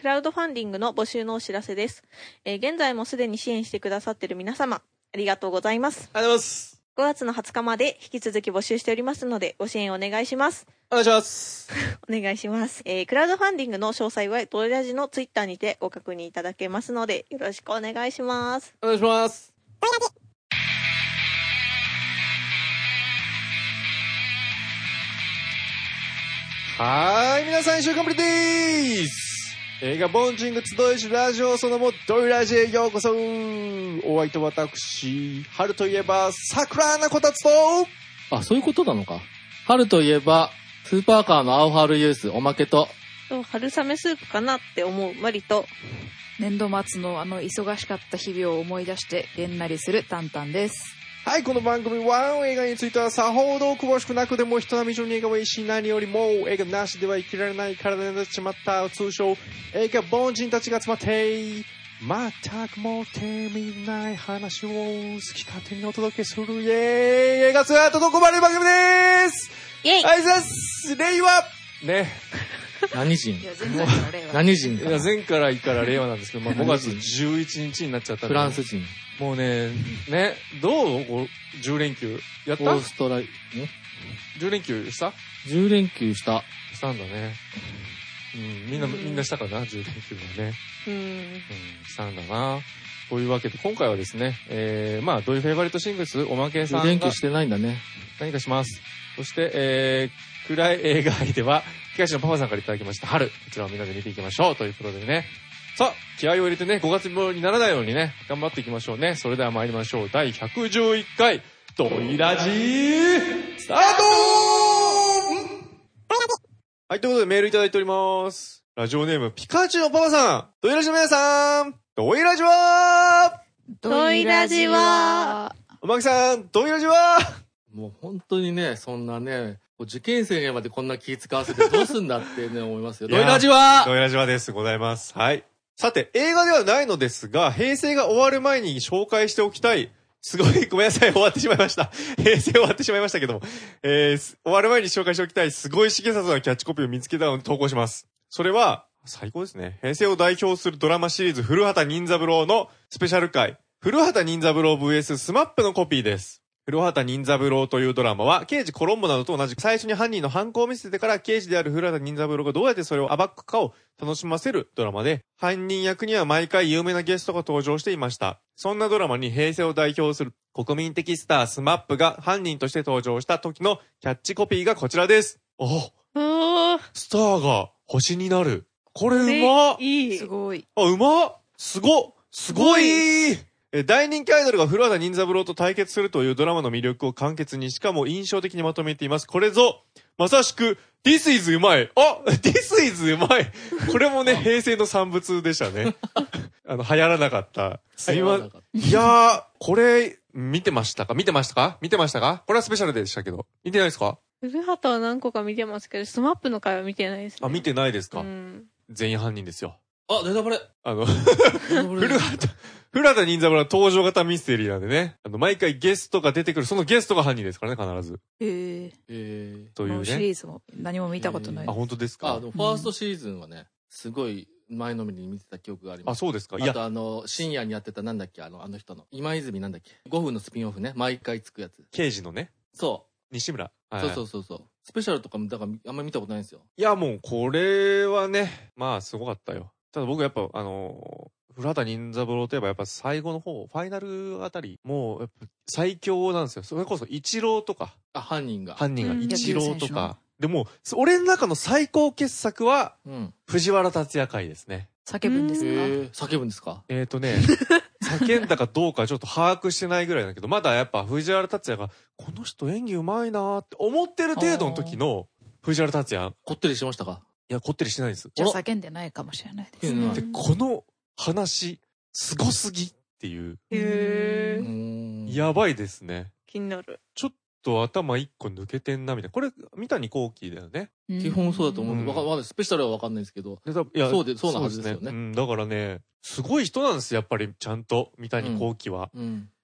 ラウドファンディングの募集のお知らせです。現在もすでに支援してくださっている皆様、ありがとうございます。 ありがとうございます。 5月の20日まで引き続き募集しておりますので、ご支援お願いします。 お願いします。 お願いします。クラウドファンディングの詳細はドリラジのツイッターにてご確認いただけますので、よろしくお願いします。 お願いします。はーい、皆さん、1週間ぶりでーす。映画ボンジング集いしラジオそのもドイラジへようこそ。お相手私、春といえば桜なこたつと、 あ、そういうことなのか。春といえばスーパーカーの青春ユースおまけと、 春雨スープかなって思うマリと、 年度末の忙しかった日々を思い出してげんなりするタンタンです。 はい、この番組は映画についてはさほど詳しくなくでも人並み以上に映画はいいし、何よりも映画なしでは生きられない体になってしまった通称映画凡人たちが集まって全くもってみない話を好き勝手にお届けするイエーイ映画ツアーとどこまで番組です。 イエイ。 あいざす令和ね。 何人？ いや前回から令和。 何人か。 いや前から令和なんですけど、5月11日になっちゃったんで。 フランス人。 もうね、どう10連休やった？ オーストラリ 10連休した？ 10連休した。 したんだね。みんなしたかな、10連休はね。したんだな。というわけで、今回はですね、ドイフェイバリットシングス、おまけさんが。 10連休してないんだね。 何かします。そして、暗い映画愛では、東野パパさんからいただきました春。こちらをみんなで見ていきましょう。ということでね。さあ、気合を入れてね、5月病にならないようにね、頑張っていきましょうね。それでは参りましょう。第111回、ドイラジー、スタートはい、ということでメールいただいております。ラジオネーム、ピカチュウのパパさん。ドイラジの皆さん。ドイラジはドイラジはおまけさん、ドイラジはもう本当にね、そんなね、受験生にまでこんな気使わせてどうすんだってね、思いますよ。ドイラジはドイラジはです。ございます。はい。さて、映画ではないのですが、平成が終わる前に紹介しておきたい。すごい、ごめんなさい、終わってしまいました。平成終わってしまいましたけども。終わる前に紹介しておきたい、すごい重里なキャッチコピーを見つけたので投稿します。それは、最高ですね。平成を代表するドラマシリーズ、古畑任三郎のスペシャル回、古畑任三郎 VS スマップのコピーです。古畑任三郎というドラマは、刑事コロンボなどと同じく最初に犯人の犯行を見せてから刑事である古畑任三郎がどうやってそれを暴くかを楽しませるドラマで、犯人役には毎回有名なゲストが登場していました。そんなドラマに平成を代表する国民的スタースマップが犯人として登場した時のキャッチコピーがこちらです。スターが星になる。これうまっ。 いい。 すごい。 あ、うまっ。すごい。大人気アイドルが古畑任三郎と対決するというドラマの魅力を簡潔にしかも印象的にまとめています。これぞ、まさしく、This is うまい。This is うまい。これもね、平成の産物でしたね。流行らなかった。すいません。いやー、これ、見てましたかこれはスペシャルでしたけど。見てないですか？ 古畑は何個か見てますけど、スマップの回は見てないですね。 あ、見てないですか？ うん。 全員犯人ですよ。 あ、ネタバレ。 古畑任三郎は登場型ミステリーなんでね。毎回ゲストが出てくる、そのゲストが犯人ですからね、必ず。というこのシね。 リーズも何も見たことない。 あ、本当ですか？ ファーストシーズンはね、すごい前のめりに見てた記憶があります。 あ、そうですか？ あと深夜にやってたなんだっけ、あの人の。今泉なんだっけ。5分のスピンオフね、毎回つくやつ。 刑事のね。 そう。 西村。 そう。スペシャルとかも、だからあんまり見たことないんですよ。 いや、もう、これはね、まあ、すごかったよ。ただ僕やっぱ、古畑任三郎といえばやっぱ最後の方、ファイナルあたり、もう、やっぱ最強なんですよ。それこそ、一郎とか。 あ、犯人が一郎とか。でも、俺の中の最高傑作は、藤原竜也回ですね。 叫ぶんですか？ 叫ぶんですか？ 叫んだかどうかちょっと把握してないぐらいだけど、まだやっぱ藤原竜也が、この人演技うまいなーって思ってる程度の時の藤原竜也。 こってりしましたか？ いや、こってりしてないです。 じゃあ叫んでないかもしれないですね。 で、この話、すごすぎっていう。やばいですね。 気になる。 ちょっと頭一個抜けてんなみたいな。これ、三谷幸喜だよね。 基本そうだと思う。わかんない。スペシャルはわかんないですけど。いや、そうなはずですよね。 だからね、すごい人なんですよ、やっぱり、ちゃんと、三谷幸喜は。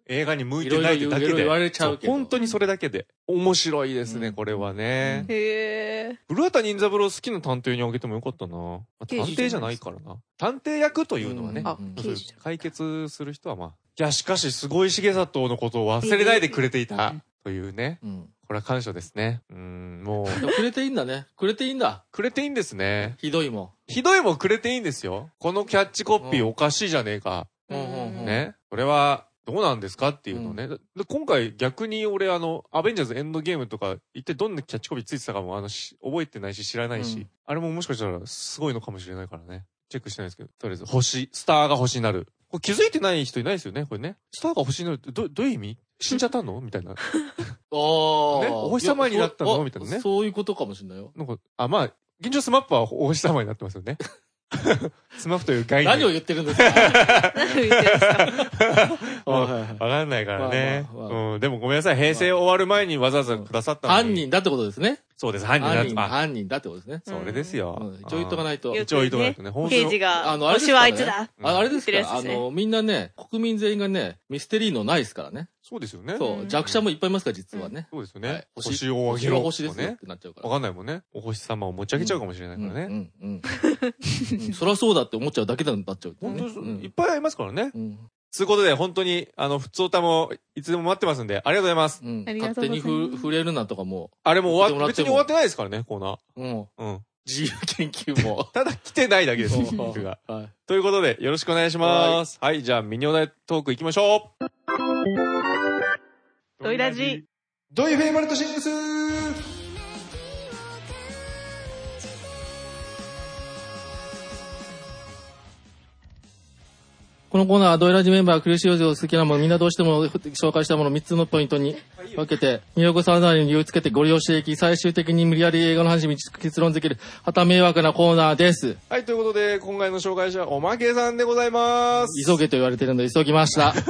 映画に向いてないってだけで。 いろいろ言われちゃうけどそう本当にそれだけで。面白いですね、これはね。 へえ。 古畑任三郎好きな探偵にあげてもよかったな。探刑事じゃない偵じゃないからな。探偵役というのはね。 あ、 そういう刑事じゃん。 解決する人はまあ。いや、しかし、すごい重里のことを忘れないでくれていた。というね。 うん。 これは感謝ですね。もう、 くれていいんだね。くれていいんだ。 くれていいんですね。 ひどいもひどいもんくれていいんですよ。このキャッチコピーおかしいじゃねえか。 ん。うん。 ね。それは、どうなんですかっていうのをね。で今回逆に俺アベンジャーズエンドゲームとか、一体どんなキャッチコピーついてたかも覚えてないし知らないし、 うんあれももしかしたらすごいのかもしれないからね。チェックしてないですけど、とりあえずスターが星になる。これ気づいてない人いないですよね、これね。スターが星になるってどういう意味？死んじゃったのみたいな。 ああ。 お星様になったのみたいなねそういうことかもしれないよ。 なんか、まあ、現状スマップはお星様になってますよね。スマップという概念。 何を言ってるんですか何を言ってるんですか？ わかんないからね。 まあまあまでもごめんなさい。平成終わる前にわざわざくださったのに。 犯人だってことですね。 そうです。犯人だって。 犯人だってことですね。 それですよ。 一応言っとかないと。 一応言っとかないとね。 刑事が、 あれです星はあいつだ。 あれですから、 言ってるやつですねみんなね、国民全員がね、ミステリーのないですからね。 そうですよね。 そう、弱者もいっぱいいますから、実はね。 そうですよねはい。 星をあげろ。 星は星ですよってなっちゃうから。 わかんないもんね。お星様を持ち上げちゃうかもしれないからね。 そりゃそうだって思っちゃうだけだになっちゃう。 本当いっぱいありますからね。 うん。 つうことで、本当に、普通歌も、いつでも待ってますんで、ありがとうございます。 うん。 ありがとうござい勝手ますに触れるなとかも。 あれも言ってもらっても別に終わってないですからね、コーナー。 うん。 うん。 自由研究も。 ただ来てないだけです、僕が。 はい。 ということで、よろしくお願いします。はい、じゃあ、ミニオダイトーク行きましょう。 ドイラジ。 ドイフェイバルトシングスこのコーナーはドイラジメンバークリシオジを好きなものみんなどうしても紹介したもの3つのポイントに分けて魅力さまざまに理由つけてご利用していき最終的に無理やり映画の話に結論づけるはた迷惑なコーナーです。 はい、ということで、今回の紹介者はおまけさんでございます。 急げと言われてるので急ぎました。 はい、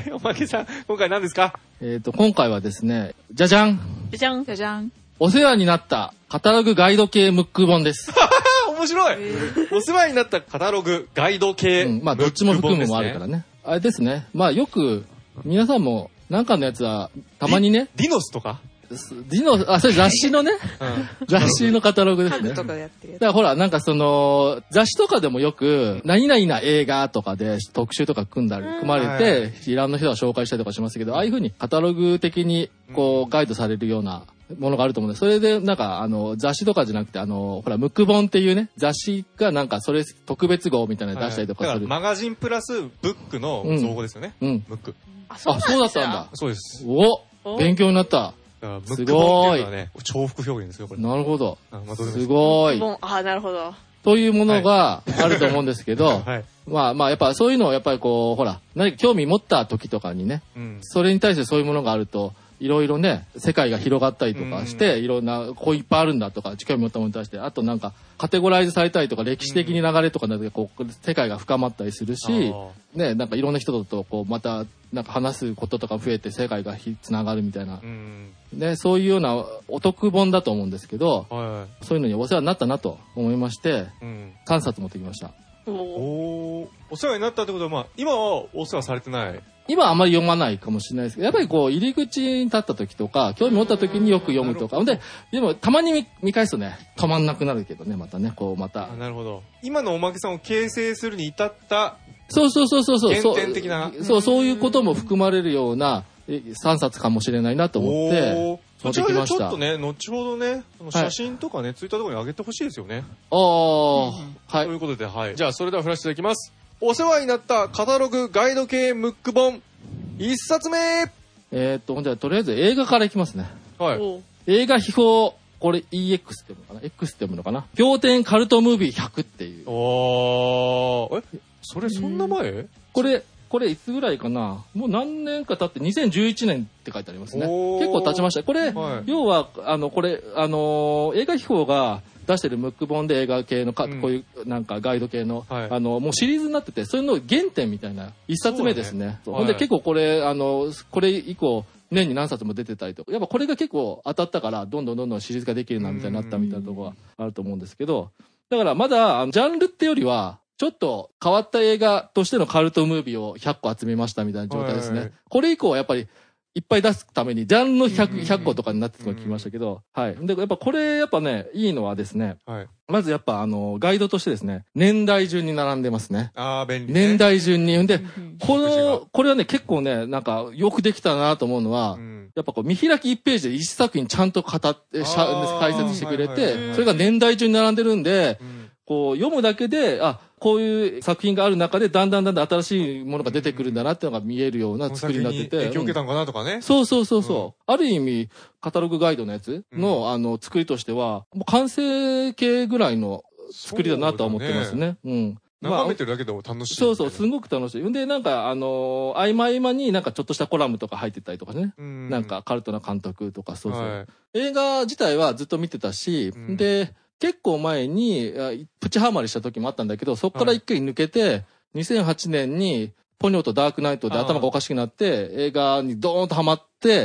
おまけさん、今回何ですか？ 今回はですね、じゃじゃん。 じゃじゃん。 じゃじゃん。 お世話になったカタログガイド系ムック本です。 面白い、お世話になったカタログガイド系、 うん、まあどっちも含むもあるからね。あれですね。まあよく皆さんもなんかのやつはたまにね。 ディノスとかそれ雑誌のね、雑誌のカタログですね。 とかやってるやつ。 だからほら、なんかその、雑誌とかでもよく、何々な映画とかで特集とか組まれて、いろんな人が紹介したりとかしますけど、ああいう風にカタログ的にこう、ガイドされるようなものがあると思うんで、それでなんか雑誌とかじゃなくてほら、ムック本っていうね、雑誌がなんかそれ特別号みたいなの出したりとかする。 だからマガジンプラスブックの造語ですよね。 うん。 ムック。 あ、 そうだったんだ。 そうです。 お勉強になった。 すごい。重複表現ですよ、これ。 なるほど。すごごい。 あ、なるほど。 というものがあると思うんですけど、 はい、 まあやっぱそういうのをやっぱりこう、ほら、何か興味持った時とかにね、それに対してそういうものがあると、いろいろね、世界が広がったりとかして、いろんな、こういっぱいあるんだとか、興味持ったものに対して、あとなんか、カテゴライズされたりとか、歴史的に流れとかで、こう、世界が深まったりするし、ね、なんかいろんな人とこう、また、なんか話すこととか増えて世界がつながるみたいな、ね、そういうようなお得本だと思うんですけど、そういうのにお世話になったなと思いまして、3冊持ってきました。 お世話になったってことは、まあ、今はお世話されてない。 今はあんまり読まないかもしれないですけど、やっぱりこう、入り口に立った時とか、興味持った時によく読むとか。でも、たまに見返すとね、止まんなくなるけどね、またね、こう、また。 なるほど。今のおまけさんを形成するに至った、 そう。 原点的な。 そういうことも含まれるような3冊かもしれないなと思って、持ってきました。 ちょっとね、後ほどね、写真とかね、ツイッターとかに上げてほしいですよね。 はい。 ということで、はい。じゃあ、それでは振らせていただきます。お世話になったカタログガイド系ムック本、1冊目。 ほんじゃとりあえず映画からいきますね。 はい。 映画秘宝、これ EX って読むのかな ?X って読むのかな仰天カルトムービー100っていう。 それそんな前？ これいつぐらいかなもう何年か経って2011年って書いてありますね。結構経ちました。これ、要は、これ、映画秘宝が出してるムック本で映画系のこういうなんかガイド系の、もうシリーズになってて、それの原点みたいな一冊目ですね。ほんで結構これ以降、年に何冊も出てたりとか、やっぱこれが結構当たったから、どんどんシリーズができるなみたいになったみたいなところがあると思うんですけど、だからまだ、ジャンルってよりは、 ちょっと変わった映画としてのカルトムービーを100個集めましたみたいな状態ですね。これ以降はやっぱり、いっぱい出すために、ジャンルの100個とかになってきましたけど、はい。で、やっぱこれ、やっぱね、いいのはですね、まずやっぱガイドとしてですね、年代順に並んでますね。 便利。 年代順に。で、これはね、結構ね、なんか、よくできたなと思うのは、やっぱこう、見開き1ページで1作品ちゃんと解説してくれて、それが年代順に並んでるんで、こう、読むだけで、こういう作品がある中で、だんだん新しいものが出てくるんだなっていうのが見えるような作りになってて。 影響を受けたんかなとかね。 そう。ある意味、カタログガイドのやつの、作りとしては、もう完成形ぐらいの作りだなとは思ってますね。 眺めてるだけでも楽しい。 そう、すごく楽しい。で、なんか、合間になんかちょっとしたコラムとか入ってたりとかね。なんか、カルトな監督とか、そう。映画自体はずっと見てたし、で、結構前に、プチハマりした時もあったんだけど、そこから一回抜けて、2008年に、ポニョとダークナイトで頭がおかしくなって、映画にドーンとハマって、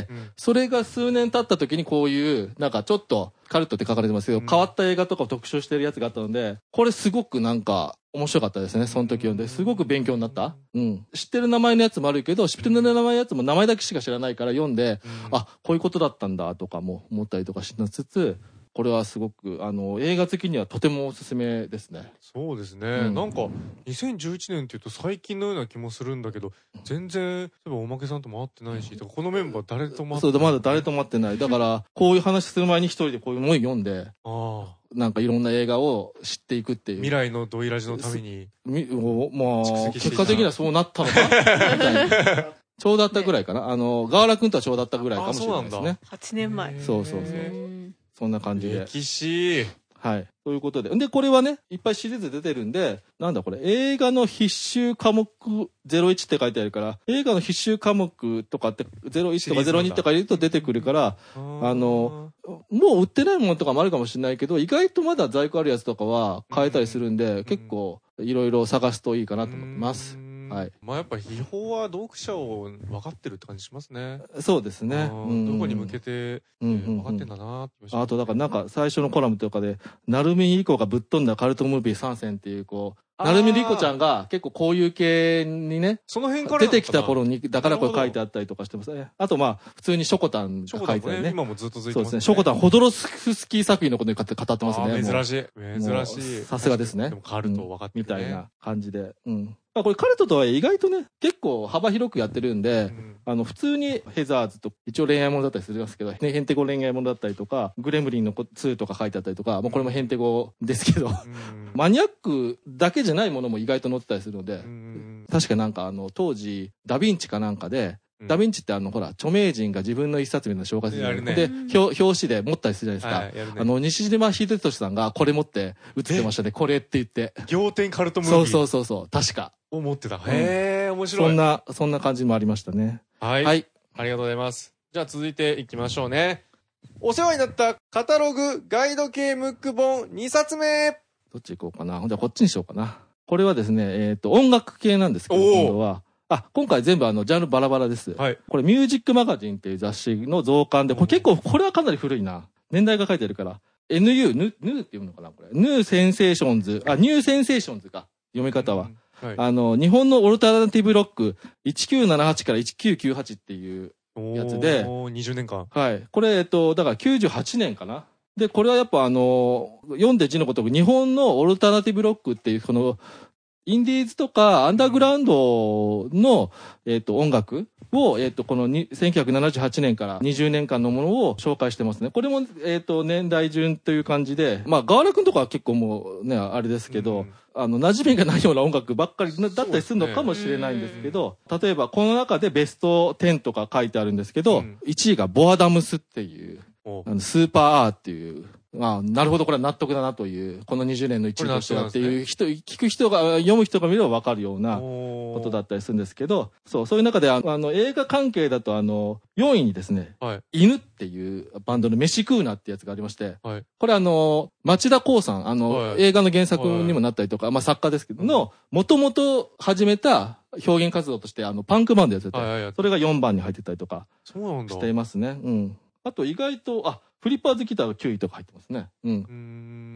それが数年経った時にこういう、なんかちょっと、カルトって書かれてますけど、変わった映画とかを特集してるやつがあったので、これすごくなんか、面白かったですね、その時読んで。すごく勉強になった。知ってる名前のやつもあるけど、知ってる名前のやつも名前だけしか知らないから読んで、こういうことだったんだとかも思ったりとかしつつ、これはすごく、映画的にはとてもおすすめですね。 そうですね。なんか、2011年って言うと最近のような気もするんだけど、全然、例えばおまけさんとも会ってないし、このメンバー誰とも会ってない。 そう、まだ誰とも会ってない。だから、こういう話する前に一人でこういうものを読んで、なんかいろんな映画を知っていくっていう。 未来のドイラジのために。 まあ、結果的にはそうなったのかみたいな。ちょうどあったぐらいかな。ガーラ君とはちょうどあったぐらいかもしれないですね。 8年前。 そう。そんな感じで。 歴史。 はい。ということで。で、これはね、いっぱいシリーズ出てるんで、なんだこれ、映画の必修科目01って書いてあるから、映画の必修科目とかって、01とか02とか入れると出てくるから、もう売ってないものとかもあるかもしれないけど、意外とまだ在庫あるやつとかは買えたりするんで、結構、いろいろ探すといいかなと思ってます。はい。 やっぱ秘宝は読者を分かってるって感じしますね。 そうですね。 どこに向けて分かってんだなって。 あとだからなんか最初のコラムとかで、成海莉子がぶっ飛んだカルトムービー参戦っていう、こう、成海莉子ちゃんが結構こういう系にね、 その辺から出てきた頃に、だからこれ書いてあったりとかしてますね。あと普通にショコタンが書いてあるね。 今もずっと続いてますね。 そうですね。ショコタン、ホドロフスキー作品のことに語ってますね。 珍しい。 さすがですね。 でもカルト分かってるみたいな感じで。これカルトとは意外とね、結構幅広くやってるんで、普通にヘザーズと一応恋愛ものだったりするんですけど、ヘンテコ恋愛ものだったりとか、グレムリンの2とか書いてあったりとか、もうこれもヘンテコですけど、マニアックだけじゃないものも意外と載ってたりするので、確かなんか当時、ダヴィンチかなんかで、ダヴィンチってほら、著名人が自分の一冊みたいな紹介するじゃないですか。で、表紙で持ったりするじゃないですか。西島秀俊さんがこれ持って写ってましたね。これって言って。 仰天カルトムービー。 そう。確か。 思ってた。へー、面白い。 そんな感じもありましたね。 はい。ありがとうございます。じゃあ続いていきましょうね。お世話になったカタログガイド系ムック本2冊目。 どっち行こうかな。じゃあこっちにしようかな。これはですね、音楽系なんですけど、今度は。今回全部ジャンルバラバラです。 はい。 これミュージックマガジンっていう雑誌の増刊で、これはかなり古いな。年代が書いてるから。NU っていうのかなこれ。ニューセンセーションズか。読み方は。日本のオルタナティブロック1978から1998っていうやつで。 20年間。 はい。これ、だから98年かな。で、これはやっぱ読んで字のこと日本のオルタナティブロックっていう、インディーズとかアンダーグラウンドの、音楽を、この1978年から20年間のものを紹介してますね。これも、年代順という感じで、ガーラ君とかは結構もうね、あれですけど、馴染みがないような音楽ばっかりだったりするのかもしれないんですけど、例えばこの中でベスト10とか書いてあるんですけど、1位がボアダムスっていう、スーパーアーっていう、なるほど、これは納得だなという、この20年の1位としてはっていう聞く人が、読む人が見ればわかるようなことだったりするんですけど、そういう中で、映画関係だと4位にですね、犬っていうバンドの飯食うなってやつがありまして、これ町田光さん、映画の原作にもなったりとか、作家ですけど、もともと始めた表現活動として、パンクバンドやってて、それが4番に入ってたりとか、していますね。あと意外と、フリッパーズギターが9位とか入ってますね。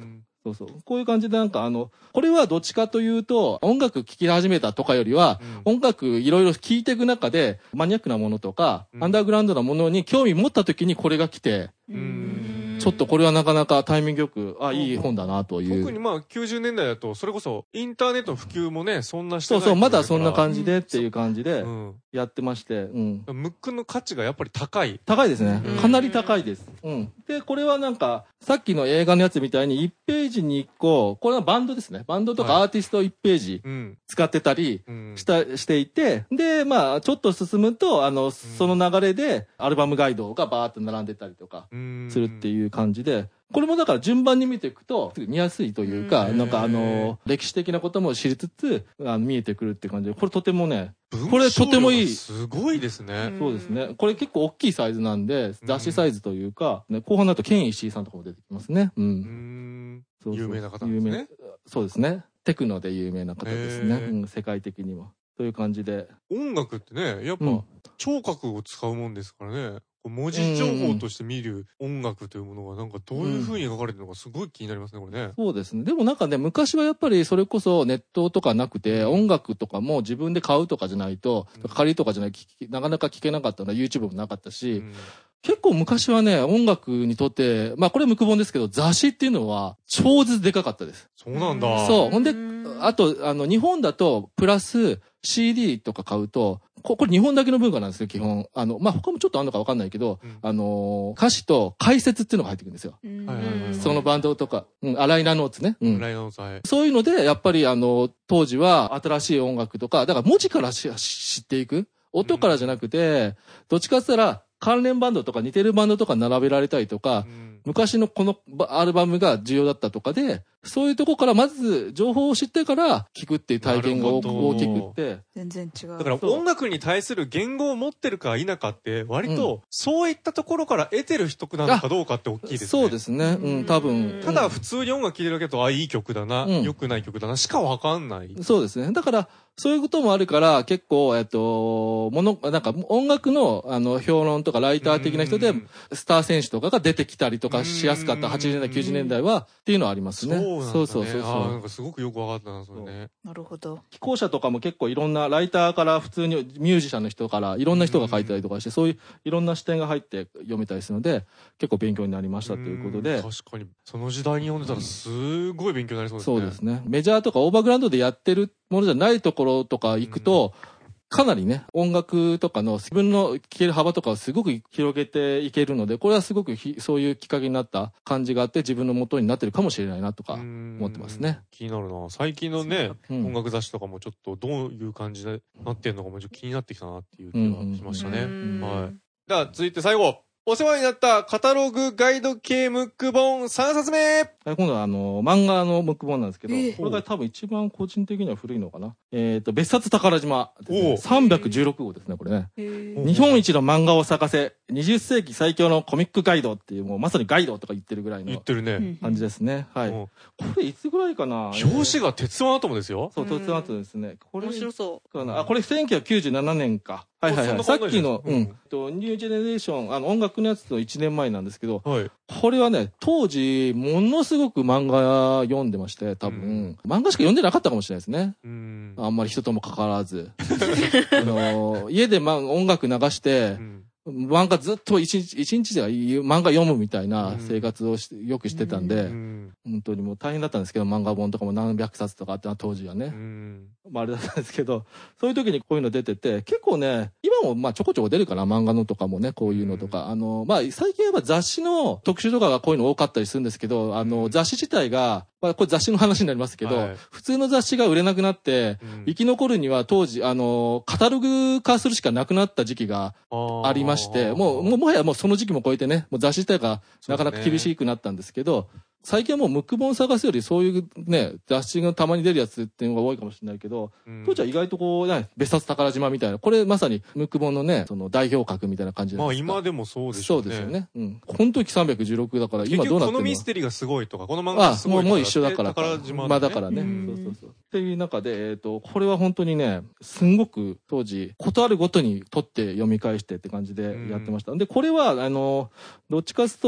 そうそう。こういう感じでなんかこれはどっちかというと、音楽聴き始めたとかよりは、音楽いろいろ聴いていく中で、マニアックなものとか、アンダーグラウンドなものに興味持った時にこれが来て、ちょっとこれはなかなかタイミングよく、いい本だなという。 特に90年代だと、それこそインターネットの普及もね、そんなしてない。 そう、まだそんな感じでっていう感じで、やってまして、ムックの価値がやっぱり高い。 高いですね。かなり高いです。で、これはなんか、さっきの映画のやつみたいに1ページに1個、これはバンドですね。バンドとかアーティスト1ページ使ってたりしていて、で、ちょっと進むと、その流れでアルバムガイドがバーっと並んでたりとかするっていう感じで、これもだから順番に見ていくと見やすいというか、なんか歴史的なことも知りつつ見えてくるって感じで、これとてもね、これとてもいい。 すごいですね。 そうですね。これ結構大きいサイズなんで、雑誌サイズというか、後半だとケン・石井さんとかも出てきますね。 有名な方ですね。 そうですね。テクノで有名な方ですね。世界的には。という感じで。 音楽ってね、やっぱ聴覚を使うもんですからね。文字情報として見る音楽というものがなんかどういう風に書かれてるのかすごい気になりますね、これね。 そうですね。でもなんかね、昔はやっぱりそれこそネットとかなくて、音楽とかも自分で買うとかじゃないと、借りとかじゃない、なかなか聞けなかったのは YouTube もなかったし、結構昔はね、音楽にとって、これ無垢本ですけど、雑誌っていうのは超絶でかかったです。 そうなんだ。 そう。ほんで、あと、日本だと、プラス CD とか買うと、これ日本だけの文化なんですよ、基本。他もちょっとあるのかわかんないけど、歌詞と解説っていうのが入ってくるんですよ。そのバンドとか、アライナノーツね。 アライナノーツ、はい。 そういうので、やっぱり当時は新しい音楽とか、だから文字から知っていく。音からじゃなくて、どっちかって言ったら、関連バンドとか似てるバンドとか並べられたりとか、昔のこのアルバムが重要だったとかで、そういうとこからまず情報を知ってから聞くっていう体験が大きくって。 全然違う。 だから音楽に対する言語を持ってるか否かって割とそういったところから得てる人なのかどうかって大きいですね。 そうですね。多分。 ただ普通に音楽聴いてるだけだと、いい曲だな、良くない曲だなしかわかんない。 そうですね。だから、そういうこともあるから、結構、なんか音楽の、評論とかライター的な人で、スター選手とかが出てきたりとかしやすかった80年代、90年代は、っていうのはありますね。そう。 なんかすごくよくわかったな、それね。 なるほど。 寄稿者とかも結構いろんな、ライターから普通にミュージシャンの人からいろんな人が書いてたりとかして、そういういろんな視点が入って読めたりするので、結構勉強になりましたということで。 確かに、その時代に読んでたらすごい勉強になりそうですね。 そうですね。メジャーとかオーバーグラウンドでやってるものじゃないところとか行くと、かなりね、音楽とかの自分の聴ける幅とかをすごく広げていけるので、これはすごくそういうきっかけになった感じがあって、自分の元になってるかもしれないなとか思ってますね。 気になるな。最近のね、音楽雑誌とかもちょっとどういう感じでなってるのかもちょっと気になってきたなっていう気がしましたね。はい。では続いて最後。お世話になったカタログガイド系ムック本3冊目。 今度は漫画のムック本なんですけど、これが多分一番個人的には古いのかな。別冊宝島ですね。316号ですね、これね。日本一の漫画を咲かせ、20世紀最強のコミックガイドっていう、もうまさにガイドとか言ってるぐらいの。 言ってるね。 感じですね。はい。これいつぐらいかな。 表紙が鉄腕アトムですよ。 そう、鉄腕アトムですね。これ面白そう。 これ1997年か。はい。さっきの、ニュージェネレーション、音楽のやつの1年前なんですけど、これはね、当時、ものすごく漫画読んでまして、多分、漫画しか読んでなかったかもしれないですね。あんまり人とも関わらず。家で音楽流して、漫画ずっと一日では漫画読むみたいな生活をよくしてたんで、本当にもう大変だったんですけど、漫画本とかも何百冊とかあって当時はね。あれだったんですけど、そういう時にこういうの出てて、結構ね、今もちょこちょこ出るかな、漫画のとかもね、こういうのとか。最近は雑誌の特集とかがこういうの多かったりするんですけど、雑誌自体が、これ雑誌の話になりますけど、普通の雑誌が売れなくなって、生き残るには当時、カタログ化するしかなくなった時期がありまして、もはやもうその時期も超えてね、もう雑誌自体がなかなか厳しくなったんですけど、最近はもうムック本探すよりそういうね、雑誌がたまに出るやつっていうのが多いかもしれないけど、当時は意外とこうね、別冊宝島みたいな、これまさにムック本のね、その代表格みたいな感じなんですか。 今でもそうでしょうね。 そうですよね。この時316だから今どうなってるの？ このミステリーがすごいとか、この漫画がすごいとか。 もう一緒だから。 宝島だからね。そう。っていう中で、これは本当にね、すんごく当時、ことあるごとに取って読み返してって感じでやってました。で、これは、どっちかというと、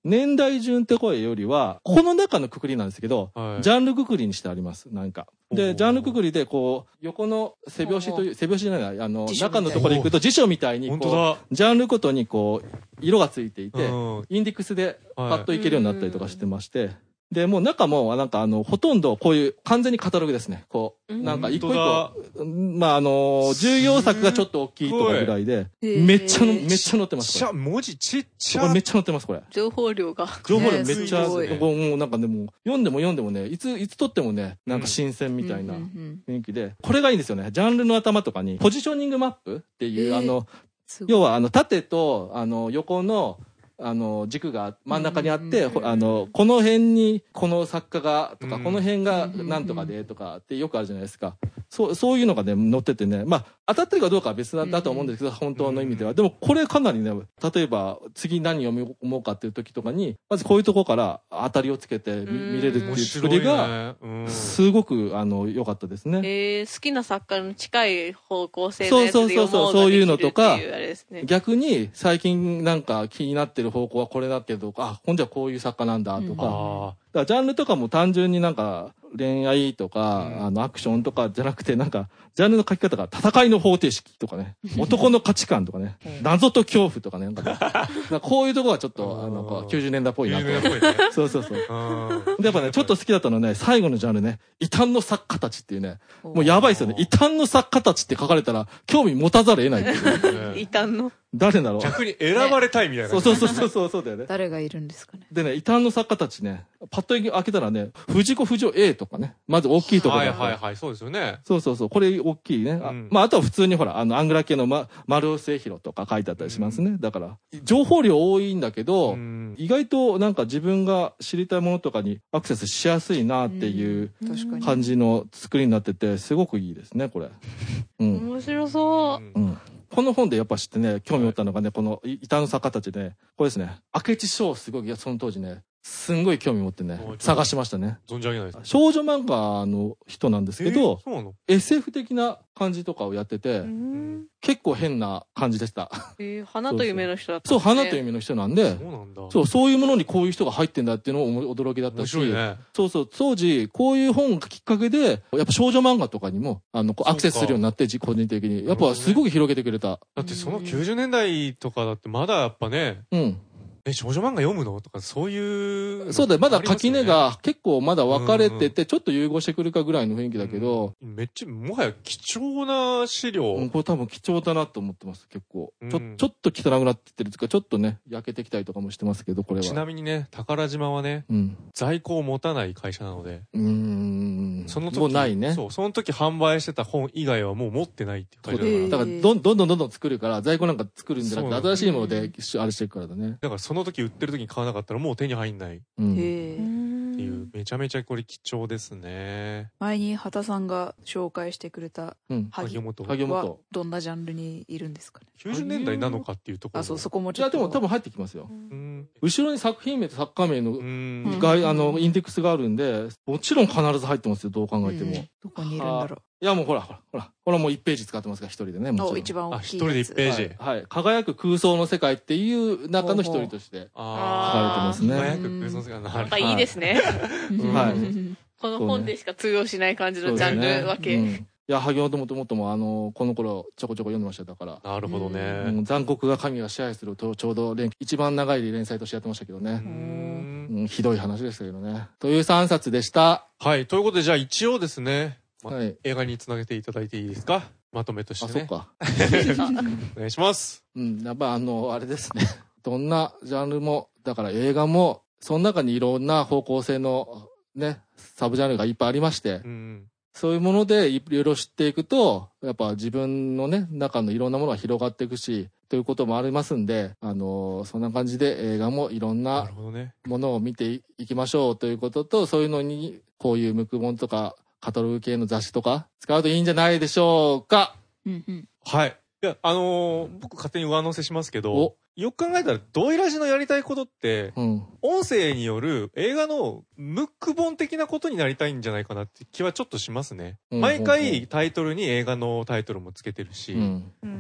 年代順って声よりは、この中のくくりなんですけど、ジャンルくくりにしてあります、なんか。で、ジャンルくくりで、こう、横の背表紙という、背表紙じゃない、中のところで行くと辞書みたいに、こう、ジャンルごとにこう、色がついていて、インデックスでパッといけるようになったりとかしてまして、で、もう中も、なんかほとんどこういう完全にカタログですね。こう、なんか一個一個、まあ重要作がちょっと大きいとかぐらいで、めっちゃ載ってます。 文字ちっちゃ。 めっちゃ載ってます、これ。 情報量が。 情報量めっちゃ、もうなんかね、もう読んでもね、いつ撮ってもね、なんか新鮮みたいな雰囲気で、これがいいんですよね。ジャンルの頭とかに、ポジショニングマップっていう、要は縦と、横の、軸が真ん中にあって、この辺にこの作家がとか、この辺がなんとかでとかってよくあるじゃないですか。そういうのがね、載っててね。まあ、当たってるかどうかは別だと思うんですけど、本当の意味では。でも、これかなりね、例えば、次何読もうかっていう時とかに、まずこういうとこから当たりをつけて見れるっていう作りが、すごく、良かったですね。 好きな作家の近い方向性のやつで読もうができるっていうそういうのとか、 ね、 逆に最近なんか気になってる方向はこれだけど、ほんじゃこういう作家なんだとか、だからジャンルとかも単純になんか恋愛とか、アクションとかじゃなくてなんか、ジャンルの書き方が戦いの方程式とかね、男の価値観とかね、謎と恐怖とかね、なんかねこういうとこはちょっと、90年代っぽいなと。そう。で、やっぱね、ちょっと好きだったのはね、最後のジャンルね、異端の作家たちっていうね、もうやばいですよね。異端の作家たちって書かれたら、興味持たざるを得ないっていう。 異端の。 誰だろう。 逆に選ばれたいみたいな。 そうだよね。 誰がいるんですかね。 でね、異端の作家たちね、パッと開けたらね、藤子不二雄 A とかね、まず大きいところだはい、そうですよね。 そう。これ大きいね。まあ、あとは普通にほら、アングラ系の丸尾末広とか書いてあったりしますね。だから、情報量多いんだけど、意外となんか自分が知りたいものとかにアクセスしやすいなっていう感じの作りになってて、すごくいいですね、これ。 面白そう。 この本でやっぱ知ってね、興味持ったのがね、この異端の作家たちで、これですね、明智翔すごい、その当時ね、すんごい興味持ってね、探しましたね。 存じ上げないです。 少女漫画の人なんですけど、SF 的な感じとかをやってて、結構変な感じでした。 花と夢の人だった。 そう、花と夢の人なんで、そういうものにこういう人が入ってんだっていうのも驚きだったし、当時、こういう本がきっかけで、やっぱ少女漫画とかにも、アクセスするようになって、個人的に。やっぱすごく広げてくれた。 だってその90年代とかだってまだやっぱね、少女漫画読むのとか、そういう。 そうだよ、まだ垣根が結構まだ分かれてて、ちょっと融合してくるかぐらいの雰囲気だけど。 めっちゃ、もはや貴重な資料。 これ多分貴重だなと思ってます、結構。ちょっと汚くなってってるとか、ちょっとね、焼けてきたりとかもしてますけど、これは。 ちなみにね、宝島はね、在庫を持たない会社なので。その時もうないね。 そう、その時販売してた本以外はもう持ってないっていう会社だから、どんどん作るから、在庫なんか作るんじゃなくて、新しいもので、あれしていくからだね。 だからその時売ってる時に買わなかったらもう手に入んない。っていう、めちゃめちゃこれ貴重ですね。 前に畑さんが紹介してくれた萩本はどんなジャンルにいるんですかね。 90年代なのかっていうところ。 そこもちょっと。 いや、でも多分入ってきますよ。後ろに作品名と作家名のインデックスがあるんで、もちろん必ず入ってますよ、どう考えても。 どこにいるんだろう。 いや、もうほら、これもう1ページ使ってますから、一人でね。 一番大きい。 一人で1ページ。 はい。輝く空想の世界っていう中の一人として書かれてますね。 輝く空想の世界。 なんかいいですね。 はい。 この本でしか通用しない感じのジャンル分け。 いや、萩本もこの頃ちょこちょこ読んでましただから。 なるほどね。 残酷が神が支配するとちょうど一番長い連載としてやってましたけどね。ひどい話でしたけどね。という3冊でした。 はい。ということで、じゃあ一応ですね、映画につなげていただいていいですか？まとめとしてね。 あ、そっか。 お願いします。 やっぱあれですね。どんなジャンルも、だから映画も、その中にいろんな方向性のね、サブジャンルがいっぱいありまして、そういうものでいろいろ知っていくと、やっぱ自分のね、中のいろんなものが広がっていくし、ということもありますんで、そんな感じで映画もいろんなものを見ていきましょうということと、そういうのに、こういうムク本とか、カタログ系の雑誌とか、使うといいんじゃないでしょうか。 はい。いや、僕勝手に上乗せしますけど、よく考えたら、ドイラジのやりたいことって、音声による映画のムック本的なことになりたいんじゃないかなって気はちょっとしますね。毎回タイトルに映画のタイトルもつけてるし、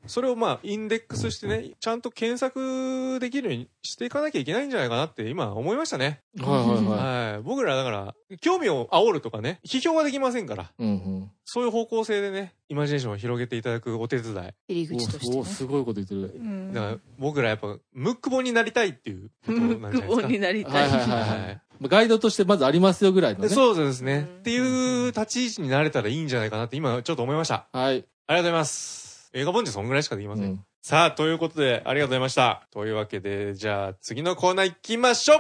それをまあ、インデックスしてね、ちゃんと検索できるようにしていかなきゃいけないんじゃないかなって今思いましたね。はい。僕らだから、興味を煽るとかね、批評はできませんから。そういう方向性でね、イマジネーションを広げていただくお手伝い。 入り口としてね。 すごいこと言ってる。 だから僕らやっぱ、ムック本になりたいっていうことなんじゃないですか。 ムック本になりたい。 はい。ガイドとしてまずありますよぐらいのね。 そうですね。っていう立ち位置になれたらいいんじゃないかなって今ちょっと思いました。 はい。 ありがとうございます。映画本日そんぐらいしかできません。さあ、ということでありがとうございました。というわけで、じゃあ次のコーナー行きましょう。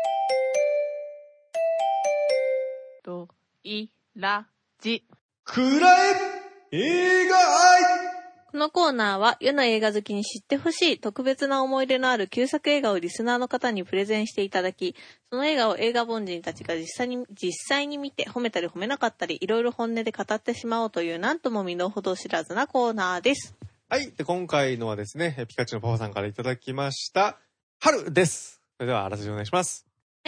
と、い、ら、じ。 くらえ映画愛。 このコーナーは世の映画好きに知ってほしい特別な思い出のある旧作映画をリスナーの方にプレゼンしていただき、その映画を映画凡人たちが実際に見て褒めたり褒めなかったりいろいろ本音で語ってしまおうというなんとも身の程知らずなコーナーです。 はい。で、今回のはですね、ピカチュウのパパさんからいただきました、春です。それではあらすじお願いします。 はい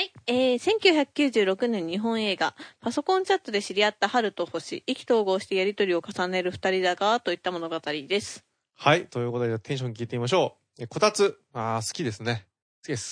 。1996年日本映画、パソコンチャットで知り合った春と星、意気投合してやりとりを重ねる二人だが、といった物語です。 はい。ということで、テンション聞いてみましょう。こたつ。好きですね。好きです。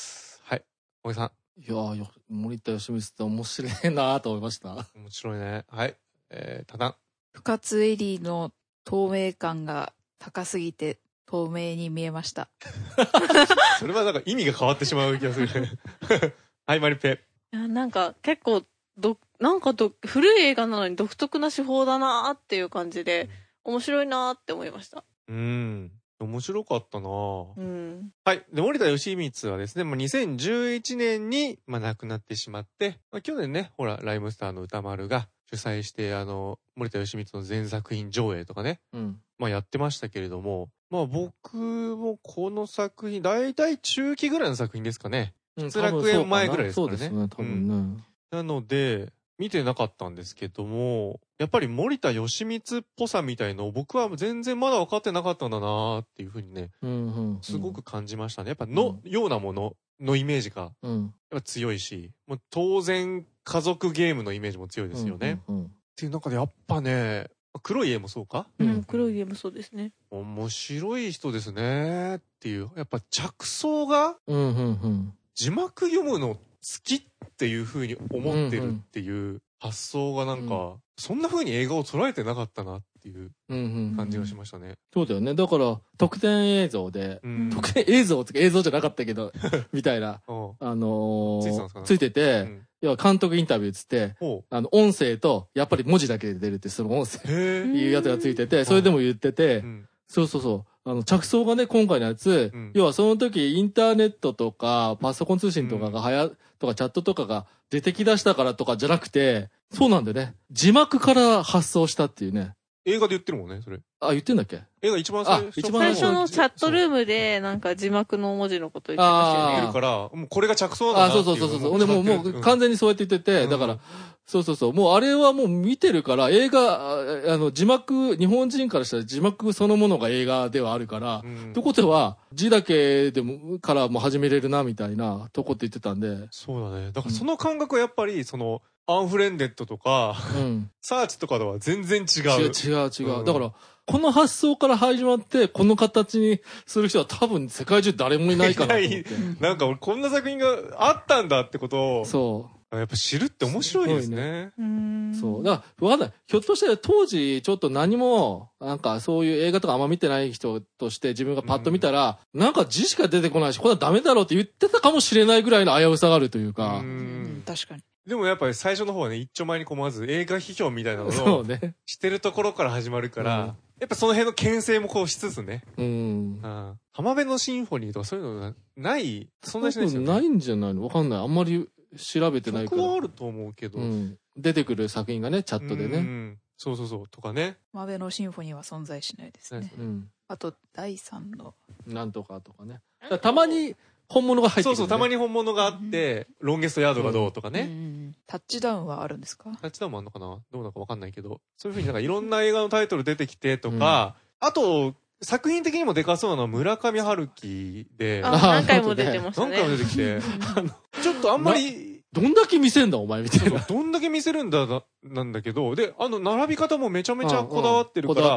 はい。森さん。 いやー、森田義満って面白いなと思いました。 面白いね。はい。ただん。 深津絵里の透明感が高すぎて、透明に見えました。 それはなんか意味が変わってしまう気がする。はい、マリペ。 いや、なんか結構古い映画なのに独特な手法だなーっていう感じで、面白いなーって思いました。 面白かったなぁ。はい。で、森田義満はですね、2011年に、亡くなってしまって、去年ね、ほら、ライムスターの歌丸が主催して、森田義満の全作品上映とかね、やってましたけれども、僕もこの作品、だいたい中期ぐらいの作品ですかね。失楽園前ぐらいですからね。そうですね、多分ね。なので、見てなかったんですけども、やっぱり森田義満っぽさみたいのを僕は全然まだ分かってなかったんだなっていうふうにね、すごく感じましたね。やっぱようなもののイメージが、やっぱ強いし、もう当然家族ゲームのイメージも強いですよね。っていう中でやっぱね、黒い家もそうか？ 黒い家もそうですね。 面白い人ですねっていう、やっぱ着想が、字幕読むの好きっていう風に思ってるっていう発想がなんか、そんな風に映画を捉えてなかったなっていう感じがしましたね。 そうだよね。だから、特典映像で、特典映像って映像じゃなかったけど、みたいな、ついてて、要は監督インタビューつって、音声と、やっぱり文字だけで出るって、その音声いうやつがついてて、それでも言ってて、そう。着想がね、今回のやつ、要はその時インターネットとか、パソコン通信とかがとかチャットとかが出てきだしたからとかじゃなくて、そうなんだよね。字幕から発想したっていうね。 映画で言ってるもんね、それ。 言ってんだっけ？ 映画一番最初のチャットルームで、なんか字幕の文字のこと言ってましたよね。 言ってるから、もうこれが着想だなっていう。 そう。でもう完全にそうやって言ってて、だから、もうあれはもう見てるから、映画、字幕、日本人からしたら字幕そのものが映画ではあるから、ってことは、字だけでも、からも始めれるな、みたいなとこって言ってたんで。 そうだね。だからその感覚はやっぱり、アンフレンデッドとか、サーチとかとは全然違う。 違う。だから、この発想から始まって、この形にする人は多分世界中誰もいないかなと思って。 なんか俺こんな作品があったんだってことを。 そう。 やっぱ知るって面白いですね。 そう。だから、わかんない。ひょっとして当時、ちょっと何も、なんかそういう映画とかあんま見てない人として自分がパッと見たら、なんか字しか出てこないし、これはダメだろうって言ってたかもしれないぐらいの危うさがあるというか。 確かに。 でもやっぱり最初の方はね、一丁前にまず映画批評みたいなのをしてるところから始まるから、やっぱその辺の牽制もしつつね。浜辺のシンフォニーとかそういうのがない、そんなにしないですよね。 ないんじゃないの？わかんない。あんまり調べてないから。 曲はあると思うけど。 出てくる作品がね、チャットでね。 そう。とかね。 浜辺のシンフォニーは存在しないですね。あと、第3の。 なんとかとかね。たまに、本物が入ってる、ね。 そう、たまに本物があって、ロンゲストヤードがどうとかね。 タッチダウンはあるんですか？ タッチダウンもあるのかな？どうなのかわかんないけど。そういうふうになんかいろんな映画のタイトル出てきてとか、あと、作品的にもでかそうなのは村上春樹で。 何回も出てましたね。 何回も出てきて。ちょっとあんまり、 どんだけ見せんだお前みたいな。 どんだけ見せるんだなんだけど、で、並び方もめちゃめちゃこだわってるから、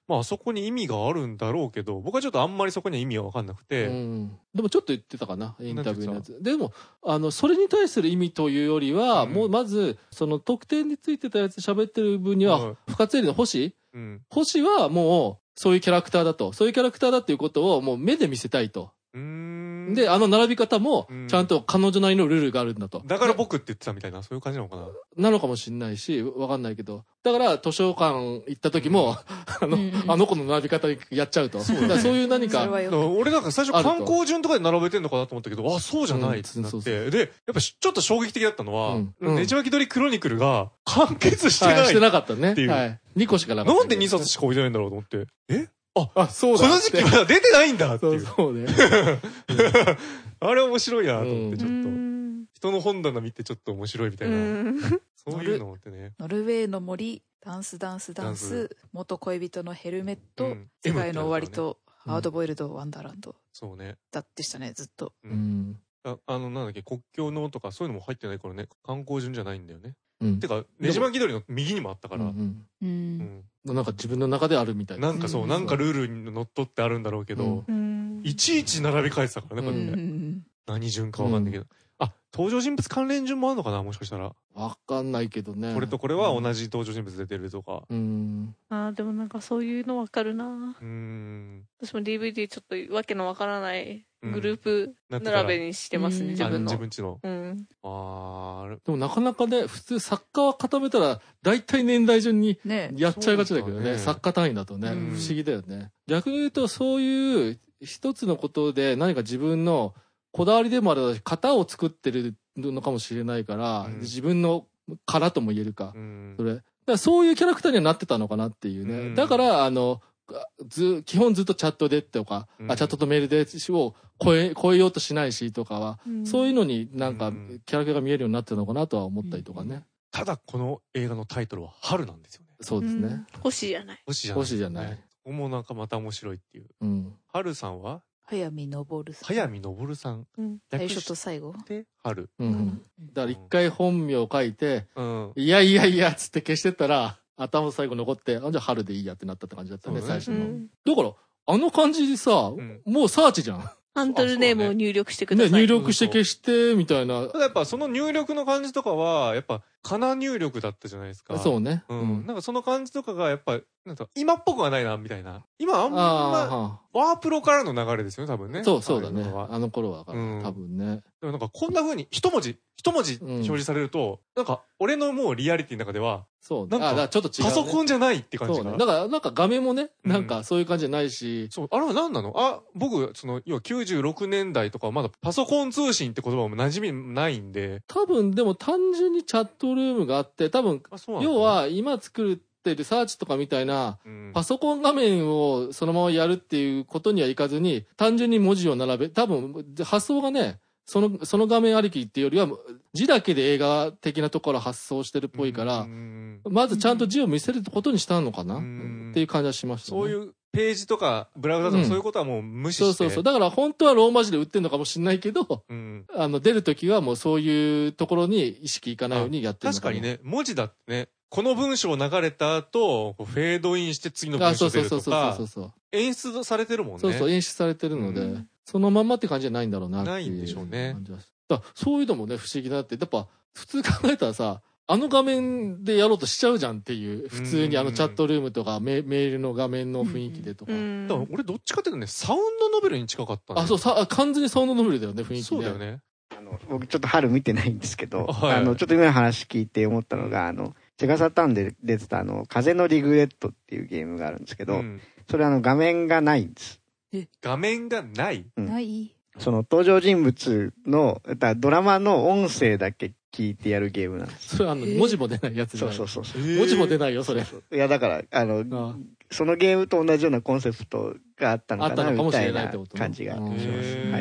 まああそこに意味があるんだろうけど、僕はちょっとあんまりそこには意味がわかんなくて。 でもちょっと言ってたかな、インタビューのやつ。でも、それに対する意味というよりは、もうまず、その得点についてたやつ喋ってる分には、深津絵里の星はもう、そういうキャラクターだと。そういうキャラクターだっていうことをもう目で見せたいと。で、並び方も、ちゃんと彼女なりのルールがあるんだと。 だから僕って言ってたみたいな、そういう感じなのかな。 なのかもしれないし、わかんないけど。だから、図書館行った時も、あの子の並び方やっちゃうと。そういう何か。 俺なんか最初観光順とかで並べてんのかなと思ったけど、あ、そうじゃないってなって。で、やっぱちょっと衝撃的だったのは、ねじ巻き鳥クロニクルが完結してない。 してなかったね。 っていう。 2個しかなかった。 なんで2冊しか置いてないんだろうと思って。 そうだ。 この時期まだ出てないんだっていう。 そうね。 あれ面白いなと思って、ちょっと。人の本棚見てちょっと面白いみたいな。そういうのってね。 ノルウェーの森、ダンス、元恋人のヘルメット、世界の終わりと、ハードボイルド、ワンダーランド。 そうね。 だってしたね、ずっと。 なんだっけ、国境のとかそういうのも入ってないからね、観光順じゃないんだよね。てか、ねじ巻き鳥の右にもあったから。なんか自分の中であるみたいな。 なんかそう、なんかルールにのっとってあるんだろうけど、いちいち並び替えてたからね、これね。何順かわかんないけど。登場人物関連順もあるのかな、もしかしたら。 わかんないけどね。 これとこれは同じ登場人物出てるとか。 でもなんかそういうのわかるな。私も DVD ちょっとわけのわからないグループ並べにしてますね、自分の。 自分ちの。 でもなかなかね、普通作家は固めたら、大体年代順にやっちゃいがちだけどね、作家単位だとね、不思議だよね。逆に言うと、そういう一つのことで何か自分のこだわりでもあるし、型を作ってるのかもしれないから、自分の殻とも言えるか。そういうキャラクターにはなってたのかなっていうね。だから、基本ずっとチャットでとか、チャットとメールでを超えようとしないしとかは、そういうのになんかキャラクターが見えるようになってるのかなとは思ったりとかね。 ただこの映画のタイトルは春なんですよね。 そうですね。 星じゃない。 星じゃない。ここもなんかまた面白いっていう。春さんは早見昇さん。 早見昇さん。 最初と最後。 で、春。 だから一回本名を書いて、いや、つって消してったら、頭最後残って、じゃあ春でいいやってなったって感じだったね、最初の。だから、あの感じでさ、もうサーチじゃん。 ハンドルネームを入力してください。 入力して消して、みたいな。 ただやっぱその入力の感じとかは、やっぱ、かな入力だったじゃないですか。 そうね。 なんかその感じとかが、やっぱ、なんか今っぽくはないな、みたいな。今あんま、ワープロからの流れですよね、多分ね。 そうだね。あの頃は、多分ね。 でもなんかこんな風に一文字表示されると、なんか俺のもうリアリティの中では、 そう。 なんかちょっと違う。 パソコンじゃないって感じが。 そうね。だから、なんか画面もね、なんかそういう感じじゃないし。 そう、あれは何なの？僕、要は96年代とかまだパソコン通信って言葉も馴染みないんで。 多分、でも単純にチャットルームがあって、多分、要は今作ってるサーチとかみたいな、パソコン画面をそのままやるっていうことにはいかずに、単純に文字を並べ、多分、発想がね、その画面ありきっていうよりは、字だけで映画的なところ発想してるっぽいから、まずちゃんと字を見せることにしたのかなっていう感じはしましたね。 そういうページとかブラウザとかそういうことはもう無視して。 そう。だから本当はローマ字で打ってんのかもしれないけど、出るときはもうそういうところに意識いかないようにやってるのかな。 確かにね、文字だってね、この文章流れた後、フェードインして次の文章出るとか、演出されてるもんね。 そう、演出されてるので、そのまんまって感じじゃないんだろうなっていう。 ないんでしょうね。 だそういうのもね、不思議だって。やっぱ、普通考えたらさ、あの画面でやろうとしちゃうじゃんっていう。普通にチャットルームとかメールの画面の雰囲気でとか。だから俺どっちかっていうとね、サウンドノベルに近かったそう、完全にサウンドノベルだよね、雰囲気ね。 そうだよね。 僕ちょっと春見てないんですけど、ちょっと今の話聞いて思ったのが、セガサターンで出てた風のリグレットっていうゲームがあるんですけど、それ画面がないんです。 画面がない？ ない。 その登場人物の、ドラマの音声だけ聞いてやるゲームなんです。 それ文字も出ないやつじゃない。 そう。 文字も出ないよ、それ。 いや、だから、そのゲームと同じようなコンセプトがあったのかな、みたいな感じがします。はい。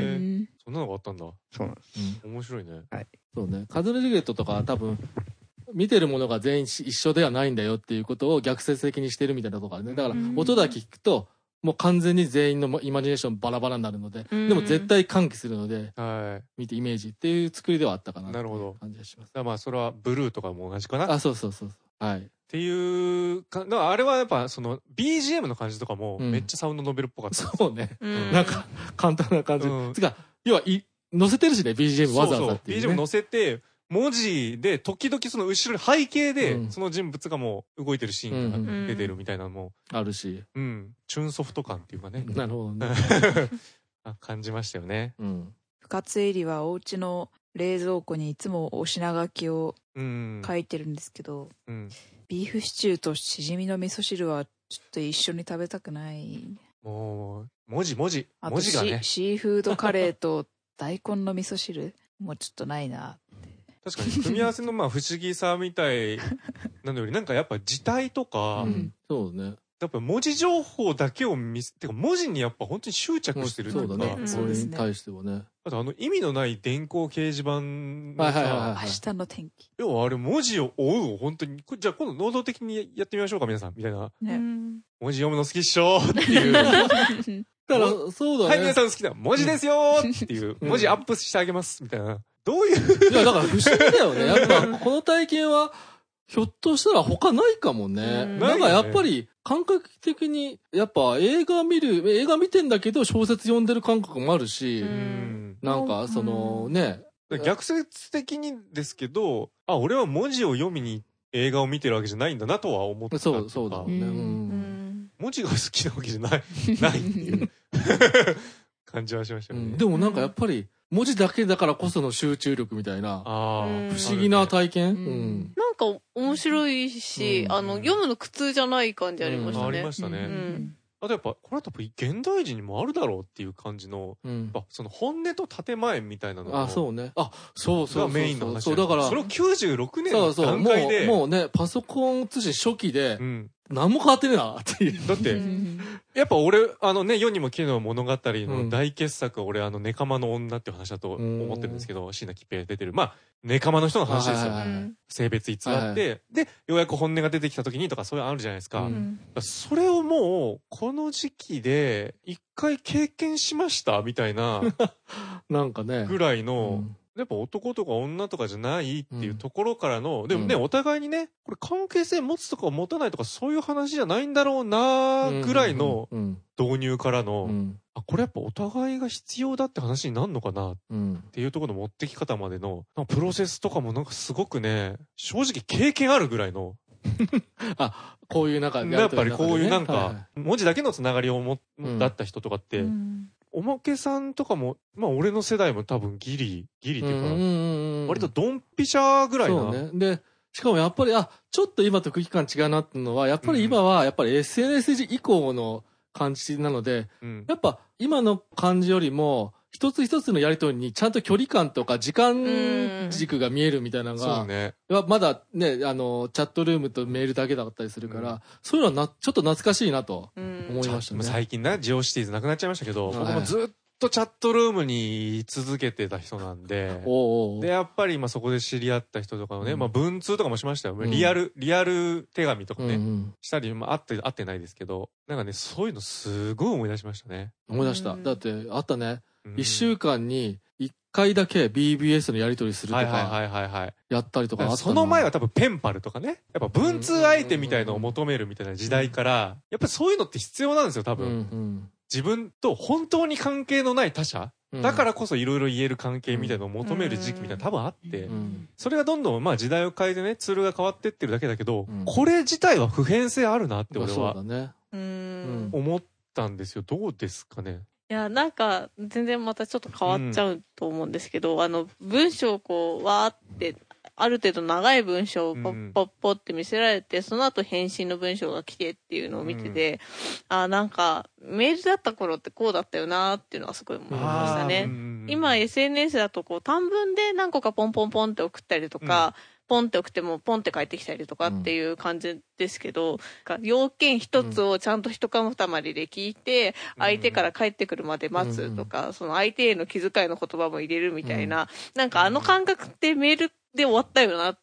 そんなのがあったんだ。 そうなんです。 面白いね。 はい。 そうね。風のリグレットとかは多分、見てるものが全員一緒ではないんだよっていうことを逆説的にしてるみたいなところあるね。だから、音だけ聞くと、もう完全に全員のイマジネーションバラバラになるので、でも絶対喚起するので、見てイメージっていう作りではあったかな。 なるほど。 感じがします。 まあそれはブルーとかも同じかな。 そう。はい。 っていうか、だからあれはやっぱその BGM の感じとかもめっちゃサウンドノベルっぽかった。 そうね。なんか簡単な感じ。つか、要は載せてるしね、BGM わざわざっていうね。 BGM 載せて、文字で時々その後ろに背景でその人物がもう動いてるシーンが出てるみたいなのもあるし、 チューンソフト感っていうかね。 なるほどね。 感じましたよね。 深津絵里はお家の冷蔵庫にいつもお品書きを書いてるんですけど、ビーフシチューとしじみの味噌汁はちょっと一緒に食べたくない。 もう文字がね。 シーフードカレーと大根の味噌汁もうちょっとないな。 確かに組み合わせのまあ不思議さみたいなのよりなんかやっぱ字体とか、 そうね。 やっぱ文字情報だけをてか文字にやっぱ本当に執着してるっていうか、 それに対してはね。 あと意味のない電光掲示板のさ、明日の天気。 要はあれ文字を追う本当に、じゃあ今度能動的にやってみましょうか皆さんみたいな。文字読むの好きっしょっていう。 だからそうだね。 はい皆さん好きな文字ですよっていう文字アップしてあげますみたいな。どういう。 いやだから不思議だよね。やっぱこの体験はひょっとしたら他ないかもね。なんかやっぱり感覚的にやっぱ映画見てんだけど小説読んでる感覚もあるし、なんかそのね。 逆説的にですけど、俺は文字を読みに映画を見てるわけじゃないんだなとは思った。 そうだね。 文字が好きなわけじゃないっていう感じはしましたね。 でもなんかやっぱり文字だけだからこその集中力みたいな不思議な体験。 なんか面白いし、読むの苦痛じゃない感じありましたね。 ありましたね。あとやっぱこれは多分現代人にもあるだろうっていう感じの、その本音と建前みたいなのがそうね。そうがメインの話。 そうだからそれを96年の段階でもうねパソコン通信初期で何も変わってねえなっていう。 だってやっぱ俺世にも奇妙な物語の大傑作は俺ネカマの女っていう話だと思ってるんですけど、椎名桔平出てるネカマの人の話ですよ。性別偽って、でようやく本音が出てきた時にとかそういうのあるじゃないですか。それをもうこの時期で一回経験しましたみたいななんかねぐらいの。やっぱ男とか女とかじゃないっていうところからの、でもね、お互いにね、これ関係性持つとか持たないとかそういう話じゃないんだろうなぐらいの導入からの、これやっぱお互いが必要だって話になるのかなっていうところの持ってき方までの、プロセスとかもなんかすごくね、正直経験あるぐらいの。 こういう中でやっぱりこういうなんか、文字だけのつながりをだった人とかって、おまけさんとかも、俺の世代も多分ギリっていうか、割とドンピシャぐらいな。 そうね。で、しかもやっぱり、ちょっと今と空気感違うなっていうのは、やっぱり今は、やっぱり SNS 以降の感じなので、やっぱ今の感じよりも、一つ一つのやりとりにちゃんと距離感とか時間軸が見えるみたいなのが、まだね、チャットルームとメールだけだったりするから、そういうのはちょっと懐かしいなと思いましたね。 最近ね、ジオシティーズなくなっちゃいましたけど、僕もずっとチャットルームに居続けてた人なんで、で、やっぱりそこで知り合った人とかのね、文通とかもしましたよ。リアル手紙とかね、したり、会ってないですけど、なんかね、そういうのすごい思い出しましたね。 思い出した。だって、あったね。1週間に1回だけ BBS のやり取りするとか、やったりとかあったな。 その前は多分ペンパルとかね、やっぱ文通相手みたいのを求めるみたいな時代から、やっぱりそういうのって必要なんですよ、多分。自分と本当に関係のない他者、だからこそいろいろ言える関係みたいのを求める時期みたいな多分あって、それがどんどん時代を変えてね、ツールが変わってってるだけだけど、これ自体は普遍性あるなって俺は思ったんですよ。どうですかね。 いや、なんか、全然またちょっと変わっちゃうと思うんですけど、文章をわーって、ある程度長い文章をポッポッポって見せられて、その後返信の文章が来てっていうのを見てて、なんか、メールだった頃ってこうだったよなーっていうのはすごい思いましたね。今 SNS だと短文で何個かポンポンポンって送ったりとか、ポンって送ってもポンって返ってきたりとかっていう感じですけど、要件一つをちゃんと一塊で聞いて、相手から返ってくるまで待つとか、その相手への気遣いの言葉も入れるみたいな、なんか感覚ってメールで終わったよなっ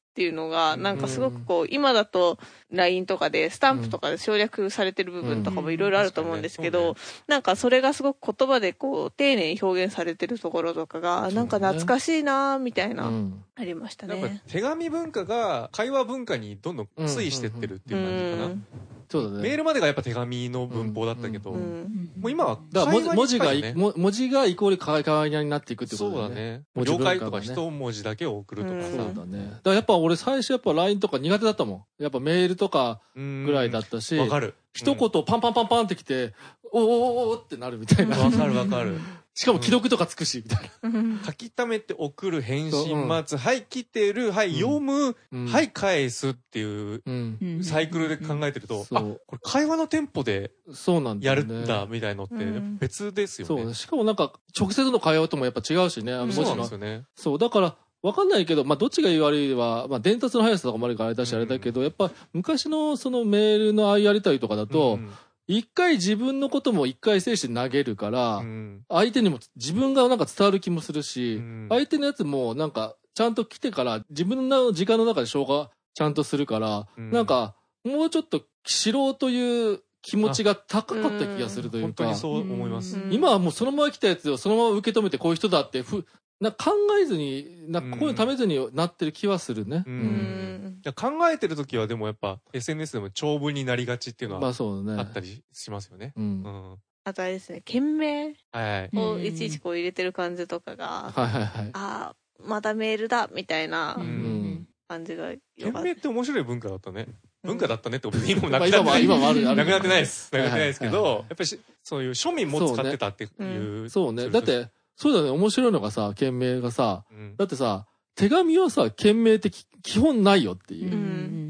っていうのが、なんかすごくこう、今だと LINE とかでスタンプとかで省略されてる部分とかもいろいろあると思うんですけど、なんかそれがすごく言葉でこう、丁寧に表現されてるところとかが、なんか懐かしいなーみたいな、ありましたね。 やっぱ手紙文化が会話文化にどんどん推移してってるっていう感じかな。そうだね。メールまでがやっぱ手紙の文法だったけど、もう今は会話に近いね。文字がイコール会話になっていくってことだね。 そうだね。了解とか一文字だけを送るとかさ。 そうだね。だからやっぱ俺最初やっぱ LINE とか苦手だったもん。やっぱメールとかぐらいだったし。 わかる。 一言パンパンパンパンってきて、おーってなるみたいな。 わかるわかる。 しかも既読とかつくし、みたいな。書き溜めて送る、返信待つ、はい、来てる、はい、読む、はい、返すっていうサイクルで考えてると、あ、これ会話のテンポでやるんだ、みたいのって別ですよね。 そう。しかもなんか、直接の会話ともやっぱ違うしね。 そうなんですよね。 そう、だから、わかんないけど、まあ、どっちが言い悪いは、まあ、伝達の速さとかもあるからあれだし、あれだけど、やっぱ、昔のそのメールのああいうやりたりとかだと、一回自分のことも一回整理して投げるから、相手にも自分がなんか伝わる気もするし、相手のやつもなんかちゃんと来てから自分の時間の中で消化ちゃんとするから、なんかもうちょっと知ろうという気持ちが高かった気がするというか。 本当にそう思います。 今はもうそのまま来たやつをそのまま受け止めてこういう人だって考えずに、こういうのためずになってる気はするね。 考えてる時はでもやっぱ SNS でも長文になりがちっていうのはあったりしますよね。 あとあれですね、件名をいちいちこう入れてる感じとかが、ああ、またメールだみたいな感じが。 件名って面白い文化だったね。文化だったねってことで今もなくなってない。 今もある。 なくなってないです。なくなってないですけど、やっぱりそういう庶民も使ってたっていう。 そうね。だって、そうだね、面白いのがさ、件名がさ、だってさ、手紙はさ、件名って基本ないよっていう。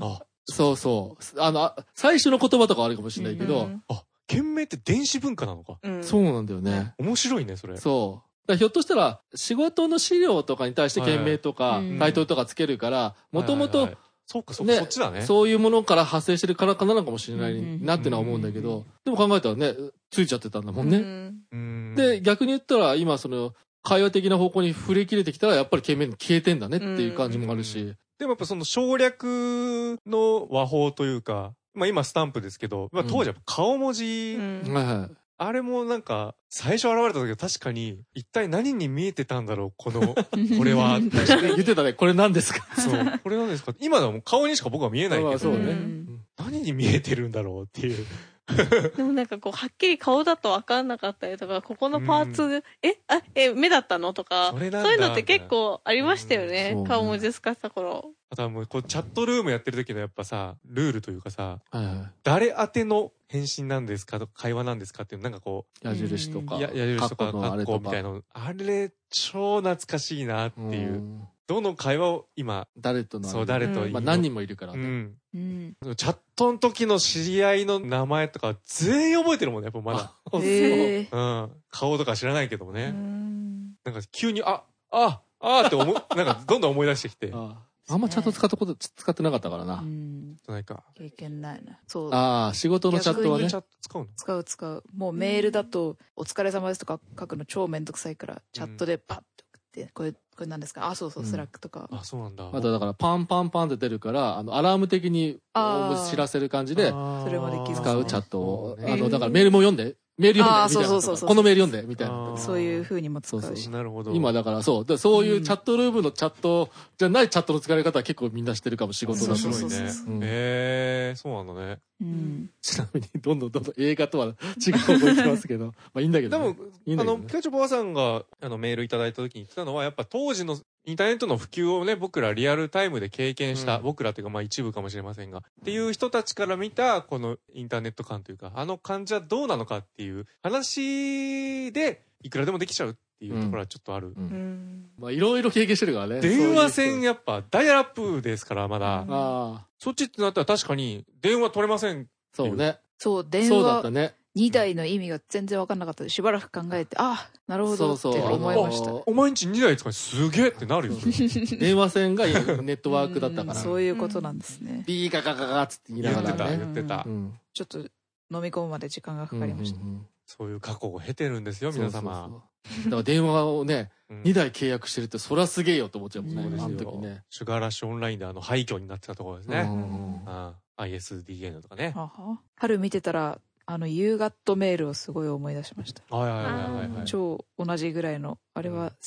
そうそう。最初の言葉とかあるかもしれないけど。 件名って電子文化なのか。 そうなんだよね。 面白いね、それ。 そう。ひょっとしたら、仕事の資料とかに対して件名とか、タイトルとかつけるから、もともと、 そうか、そっちだね。 そういうものから発生してるからかなのかもしれないなってのは思うんだけど、でも考えたらね、ついちゃってたんだもんね。で、逆に言ったら、今その、会話的な方向に触れ切れてきたら、やっぱり件名消えてんだねっていう感じもあるし。 でもやっぱその省略の和法というか、まあ今スタンプですけど、まあ当時は顔文字、あれもなんか、最初現れた時は確かに、一体何に見えてたんだろう、これは。 言ってたね、これ何ですかそう、これ何ですか今ではもう顔にしか僕は見えないけど、そうね。何に見えてるんだろうっていう。 でもなんかこう、はっきり顔だと分かんなかったりとか、ここのパーツ、目だったのとか、そういうのって結構ありましたよね。顔文字使ってた頃。 あとはもう、こう、チャットルームやってる時のやっぱさ、ルールというかさ、誰宛ての返信なんですかとか、会話なんですかっていう、なんかこう、 矢印とか、 矢印とか、括弧みたいなの。あれ、超懐かしいなっていう。どの会話を今、 誰とそう、誰とまあ何人もいるからね。チャットの時の知り合いの名前とか全員覚えてるもんね、やっぱまだ。顔とか知らないけどもね。なんか急に、ってなんかどんどん思い出してきて。 あんまチャット使ってなかったからな。 ないか。 経験ないな。そう。 仕事のチャットはね。 使う。もうメールだと、お疲れ様ですとか書くの超めんどくさいから、チャットでパッと送って、これ何ですかそう、スラックとか。 そうなんだ。 あとだからパンパンパンって出るから、アラーム的に知らせる感じで、 それまで使うチャットを。だからメールも読んで。メール読んでみたいな。このメール読んでみたいな。 そういう風にも使うし。 なるほど。 今だからそういうチャットルームのチャットじゃないチャットの使い方は結構みんなしてるかも仕事だし。 面白いね。そうなんだね。 ちなみにどんどん映画とは違う方向に行きますけど。まあいいんだけど。 でも、ピカチョバさんがメールいただいた時に言ってたのは、やっぱ当時のインターネットの普及をね、僕らリアルタイムで経験した、僕らというかまあ一部かもしれませんが、っていう人たちから見た、このインターネット感というか、感じはどうなのかっていう話で、いくらでもできちゃうっていうところはちょっとある。 まあいろいろ経験してるからね。 電話線やっぱダイヤルアップですから、まだ。そっちってなったら確かに電話取れません。 そうね。 そう、電話2台の意味が全然分かんなかったで、しばらく考えて、なるほどって思いました。 お前んち2台使うすげえってなるよ。 電話線がネットワークだったから。 そういうことなんですね。 ビーガガガガつって言いながらね。 言ってた。 ちょっと飲み込むまで時間がかかりました。 そういう過去を経てるんですよ、皆様。 だから電話をね、2台契約してるって、そりゃすげえよと思っちゃうもんね、あの時ね。 シュガーラッシュオンラインで廃墟になってたところですね。ISDN とかね。 春見てたら、ユーガットメールをすごい思い出しました。超同じぐらいの、あれは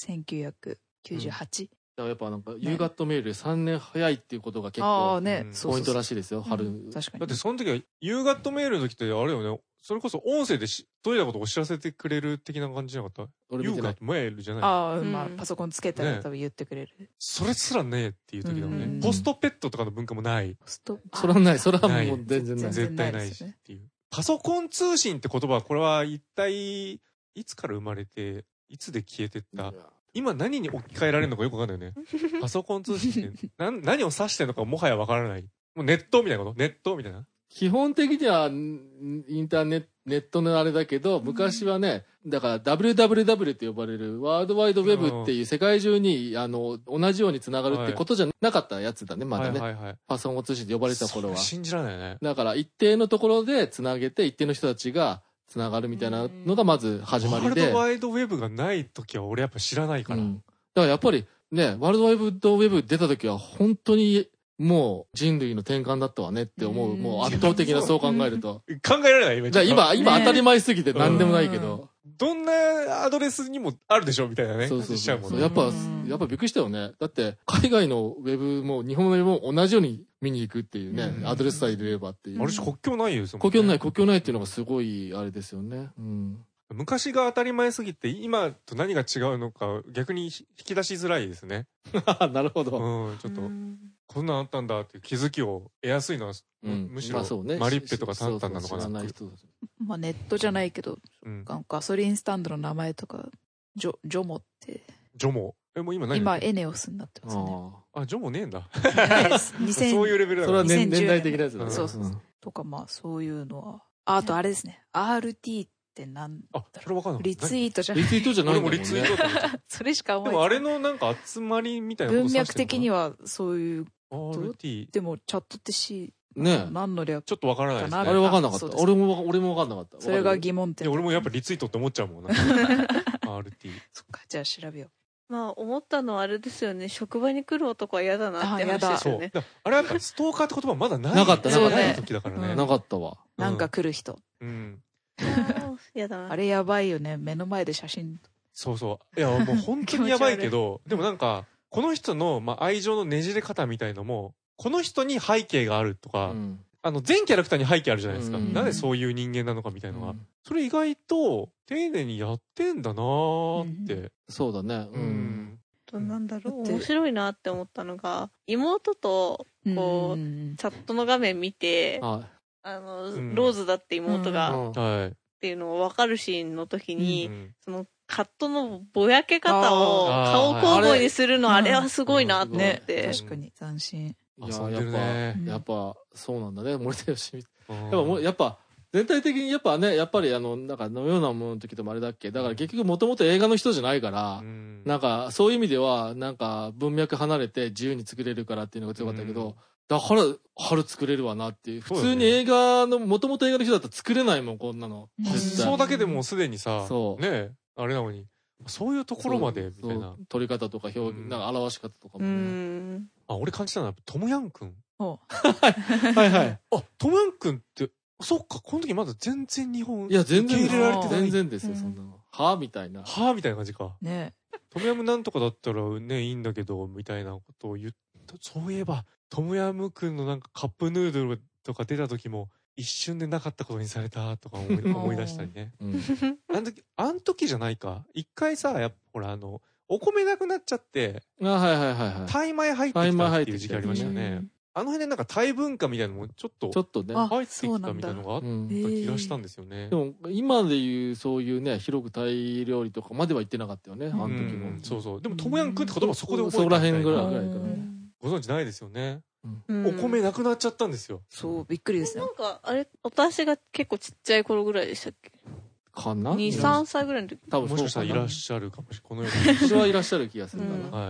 1998。 だからやっぱなんか、ユーガットメールで3年早いっていうことが結構、ポイントらしいですよ、春。 確かに。 だってその時は、ユーガットメールの時ってあれよね、それこそ音声でどういうことをお知らせてくれる的な感じじゃなかった？ユーガットメールじゃない？ まあ、パソコンつけたら多分言ってくれる。 それすらねえっていう時だもんね。ポストペットとかの文化もない。 それはない。それはもう全然ない。 絶対ないしっていう。パソコン通信って言葉は、これは一体、いつから生まれて、いつで消えてった？今何に置き換えられるのかよくわかんないよね。パソコン通信って何を指してるのかもはやわからない。もうネットみたいなこと？ネットみたいな。 基本的にはインターネットのあれだけど、昔はね、だから WWW って呼ばれるワールドワイドウェブっていう世界中に同じように繋がるってことじゃなかったやつだね、まだね。パソコン通信って呼ばれた頃は。 信じられないね。 だから一定のところで繋げて、一定の人たちが繋がるみたいなのがまず始まりで。 ワールドワイドウェブがない時は俺やっぱ知らないから。だからやっぱりね、ワールドワイドウェブ出た時は本当にもう人類の転換だったわねって思う。もう圧倒的なそう考えると。 考えられない今当たり前すぎて何でもないけど。 どんなアドレスにもあるでしょみたいなね。 そう。やっぱびっくりしたよね。だって海外のウェブも日本のウェブも同じように見に行くっていうね。アドレスさえ入れればっていう。 あれ国境ないよ。 国境ないっていうのがすごいあれですよね。 昔が当たり前すぎて、今と何が違うのか逆に引き出しづらいですね。 なるほど。 ちょっと、こんなんあったんだっていう気づきを得やすいのは、むしろ、マリッペとかタンタンなのかな。 まあネットじゃないけど、ガソリンスタンドの名前とか、ジョモって。 ジョモ？もう今何？ 今エネオスになってますね。 ジョモねえんだ。 そういうレベルだ。 それは年代的なやつだね。 そう。とかまあそういうのは。あとあれですね。RTってなんだろう。 それわかんない。 リツイートじゃない。 リツイートじゃない。 俺もリツイートと思っちゃう。 それしか思いでもあれのなんか集まりみたいなこと文脈的にはそういう。 RT。 でもチャットって何の略ちょっとわからないですね。 あれわかんなかった。俺もわかんなかった。 それが疑問点。 俺もやっぱリツイートって思っちゃうもんな。RT。 そっか、じゃあ調べよう。 まあ思ったのはあれですよね。職場に来る男は嫌だなって話ですよね。 あれはやっぱストーカーって言葉まだない。 なかった時だからね。 なかったわ。 なんか来る人。 やだな。 あれやばいよね。目の前で写真。 そう。いや、もう本当にやばいけど、でもなんか、この人の、愛情のねじれ方みたいのも、この人に背景があるとか、全キャラクターに背景あるじゃないですか。なぜそういう人間なのかみたいのが。それ意外と、丁寧にやってんだなーって。 そうだね。 なんだろう、面白いなって思ったのが、妹と、こう、チャットの画面見て、ローズだって妹が、っていうのを分かるシーンの時に、その、カットのぼやけ方を顔交互にするの、あれはすごいなと思って。 確かに、斬新。 やっぱ、そうなんだね、森田芳美。やっぱ、全体的にやっぱね、やっぱりなんかのようなものの時でもあれだっけ、だから結局もともと映画の人じゃないから、なんかそういう意味では、なんか文脈離れて自由に作れるからっていうのが強かったけど、だから春作れるわなっていう。普通に映画の、もともと映画の人だったら作れないもん、こんなの。 そうだけでもうすでにさ、ね、あれなのに。そういうところまで、みたいな。 撮り方とか表現、なんか表し方とかもね。 俺感じたのは、トムヤンくん。 はい。 トムヤンくんって、そっか、この時まだ全然日本、 いや、全然受け入れられてない。全然ですよ、そんなの。はぁみたいな。 はぁみたいな感じか。 ねトムヤムなんとかだったらね、いいんだけど、みたいなことを言った。そういえば、トムヤムくんのなんかカップヌードルとか出た時も、一瞬でなかったことにされたとか思い出したりね。あん時じゃないか。一回さ、やっぱほらお米なくなっちゃって、タイ米入ってきたっていう時期ありましたよね。あの辺でなんかタイ文化みたいなのもちょっとね、入ってきたみたいなのがあった気がしたんですよね。 でも今でいうそういうね、広くタイ料理とかまでは言ってなかったよね、あの時も。 そう。でもトムヤンくんって言葉そこで覚えてた。 そこら辺ぐらいからね。 ご存知ないですよね。お米なくなっちゃったんですよ。 そう、びっくりですね。 なんか、あれ、私が結構ちっちゃい頃ぐらいでしたっけかな ?2、3歳ぐらいの時。 多分もしかしたらいらっしゃるかもしれない。このように。私はいらっしゃる気がするかな。 はい。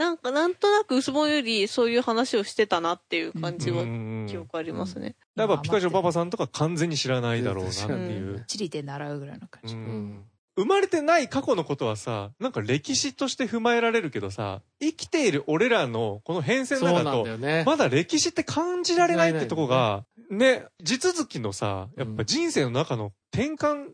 なんとなく薄ぼんよりそういう話をしてたなっていう感じは記憶ありますね。 やっぱピカチュウパパさんとか完全に知らないだろうなっていう。 地理で習うぐらいの感じ。 生まれてない過去のことはさ、なんか歴史として踏まえられるけどさ、生きている俺らのこの変遷の中と、まだ歴史って感じられないってとこが、ね、地続きのさ、やっぱ人生の中の転換って、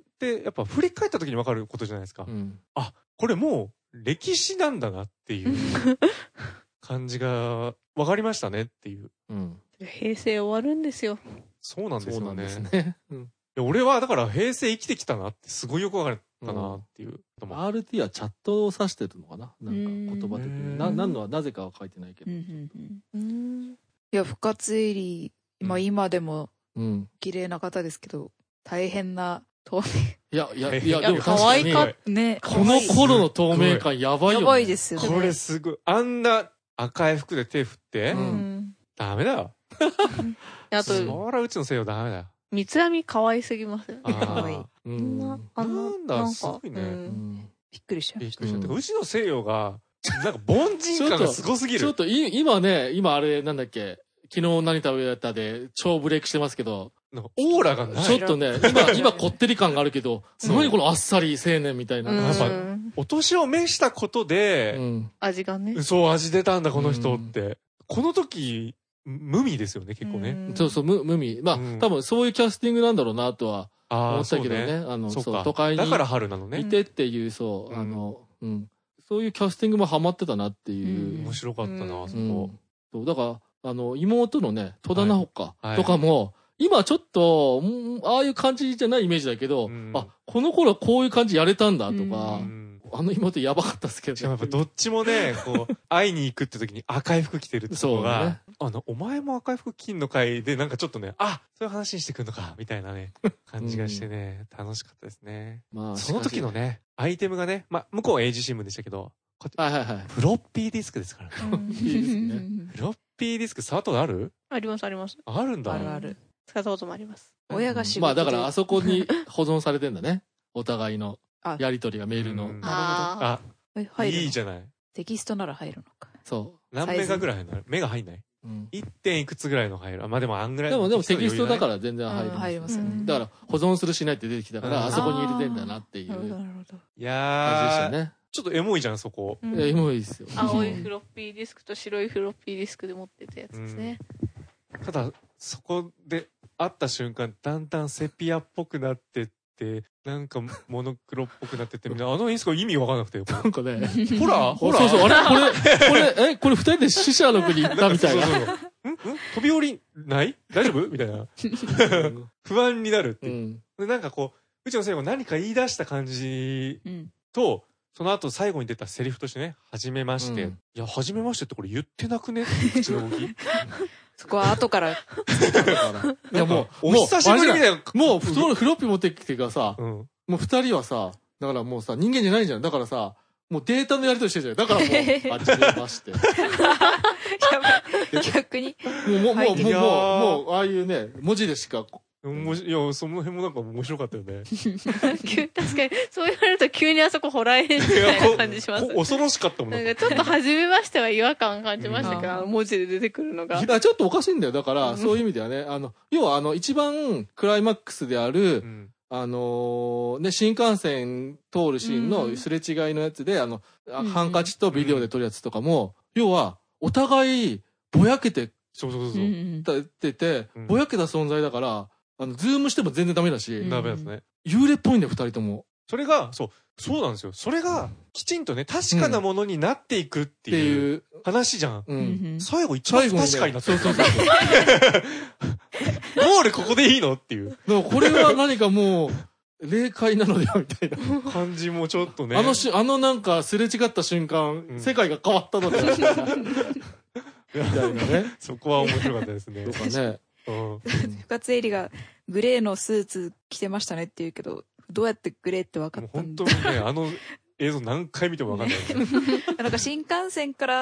やっぱ振り返った時に分かることじゃないですか。あ、これもう歴史なんだなっていう感じが分かりましたねっていう。 平成終わるんですよ。 そうなんですよね。俺はだから平成生きてきたなってすごいよく分かったなっていう。 RT はチャットを指してるのかな、なんか言葉的に。何のはなぜかは書いてないけど。いや、深津絵里、今でも綺麗な方ですけど、大変な透明。 いや、でも可愛かったね。 この頃の透明感やばいよね。 やばいですよね。 これすごい。あんな赤い服で手振って、ダメだよ。 あと、 そらうちのせいよダメだよ。 三つ編み可愛すぎますよね。 可愛い。 なんだ、すごいね。 びっくりしちゃう。 びっくりしちゃった。うちの西洋が、なんか凡人感がすごすぎる。 ちょっと今あれなんだっけ、昨日何食べたで超ブレイクしてますけど、 オーラがない。 ちょっとね、今こってり感があるけど、何このあっさり青年みたいな。 やっぱ、お年を召したことで、 味がね。 そう、味出たんだ、この人って。この時、無味ですよね、結構ね。 そう、無味。まあ、多分そういうキャスティングなんだろうなとは思ったけどね。そう、都会に。 だから春なのね。 いてっていう、そう、そういうキャスティングもハマってたなっていう。 面白かったな、あそこ。 そう、だから、妹のね、戸田直子とかも、今ちょっと、ああいう感じじゃないイメージだけど、あ、この頃はこういう感じやれたんだとか、妹やばかったっすけどね。 しかもやっぱどっちもね、こう、会いに行くって時に赤い服着てるってのが、お前も赤い服着んのかいで、なんかちょっとね、あ、そういう話にしてくんのか、みたいなね、感じがしてね、楽しかったですね。まあ、その時のね、アイテムがね、まあ、向こうは英字新聞でしたけど、フロッピーディスクですからね。 いいですね。 フロッピーディスク触ったことある？ あります、あります。 あるんだ。 ある。 使ったこともあります。 親が仕事で。 まあだからあそこに保存されてんだね。お互いのやりとりがメールの。 あ、いいじゃない。 テキストなら入るのか。 そう。 何メガぐらい入るの？メガ入んない？ 1 点いくつぐらいの入る。まあでもあんぐらい。 でもテキストだから全然入る。 入りますよね。 だから保存するしないって出てきたから、あそこに入れてんだなっていう。 いやー。 感じでしたね。 ちょっとエモいじゃん、そこ。 エモいですよ。 青いフロッピーディスクと白いフロッピーディスクで持ってたやつですね。 ただ、そこで会った瞬間、だんだんセピアっぽくなってって、なんかモノクロっぽくなってって、みんなインスコ意味わかんなくて。 なんかね。 ほらそうそう、あれこれ二人で死者の国行ったみたいな。 飛び降りない大丈夫みたいな。不安になるっていう。なんかこう、うちの最後何か言い出した感じと、その後最後に出たセリフとしてね、はじめまして。いや、はじめましてってこれ言ってなくね口の動き。 そこは後から。いやもう、 お久しぶりだよ。 もう、フロッピー持ってきてからさ、もう二人はさ、だからもうさ、人間じゃないじゃん。だからさ、もうデータのやり取りしてるじゃん。だからもう、はじめまして。 逆に。 もう、ああいうね、文字でしか、 いや、その辺もなんか面白かったよね。 確かに、そう言われると急にあそこホラー演みたいな感じします。 恐ろしかったもん。 なんかちょっと初めましては違和感感じましたけど、文字で出てくるのが。 ちょっとおかしいんだよ。だから、そういう意味ではね、要は一番クライマックスである、ね、新幹線通るシーンのすれ違いのやつで、ハンカチとビデオで撮るやつとかも、要は、お互い、ぼやけて、てて、ぼやけた存在だから、ズームしても全然ダメだし。 ダメですね。 幽霊っぽいんだよ、二人とも。 それが、そうなんですよ。それが、きちんとね、確かなものになっていくっていう話じゃん。最後一番不確かになってる。そう。ゴールここでいいのっていう。 でもこれは何かもう、霊界なのではみたいな。 感じもちょっとね。 なんかすれ違った瞬間、世界が変わったのではみたいな。みたいなね。 そこは面白かったですね。 とかね。 深津絵里がグレーのスーツ着てましたねって言うけど、どうやってグレーって分かったんだ。 本当にね、映像何回見ても分かんない。 なんか新幹線から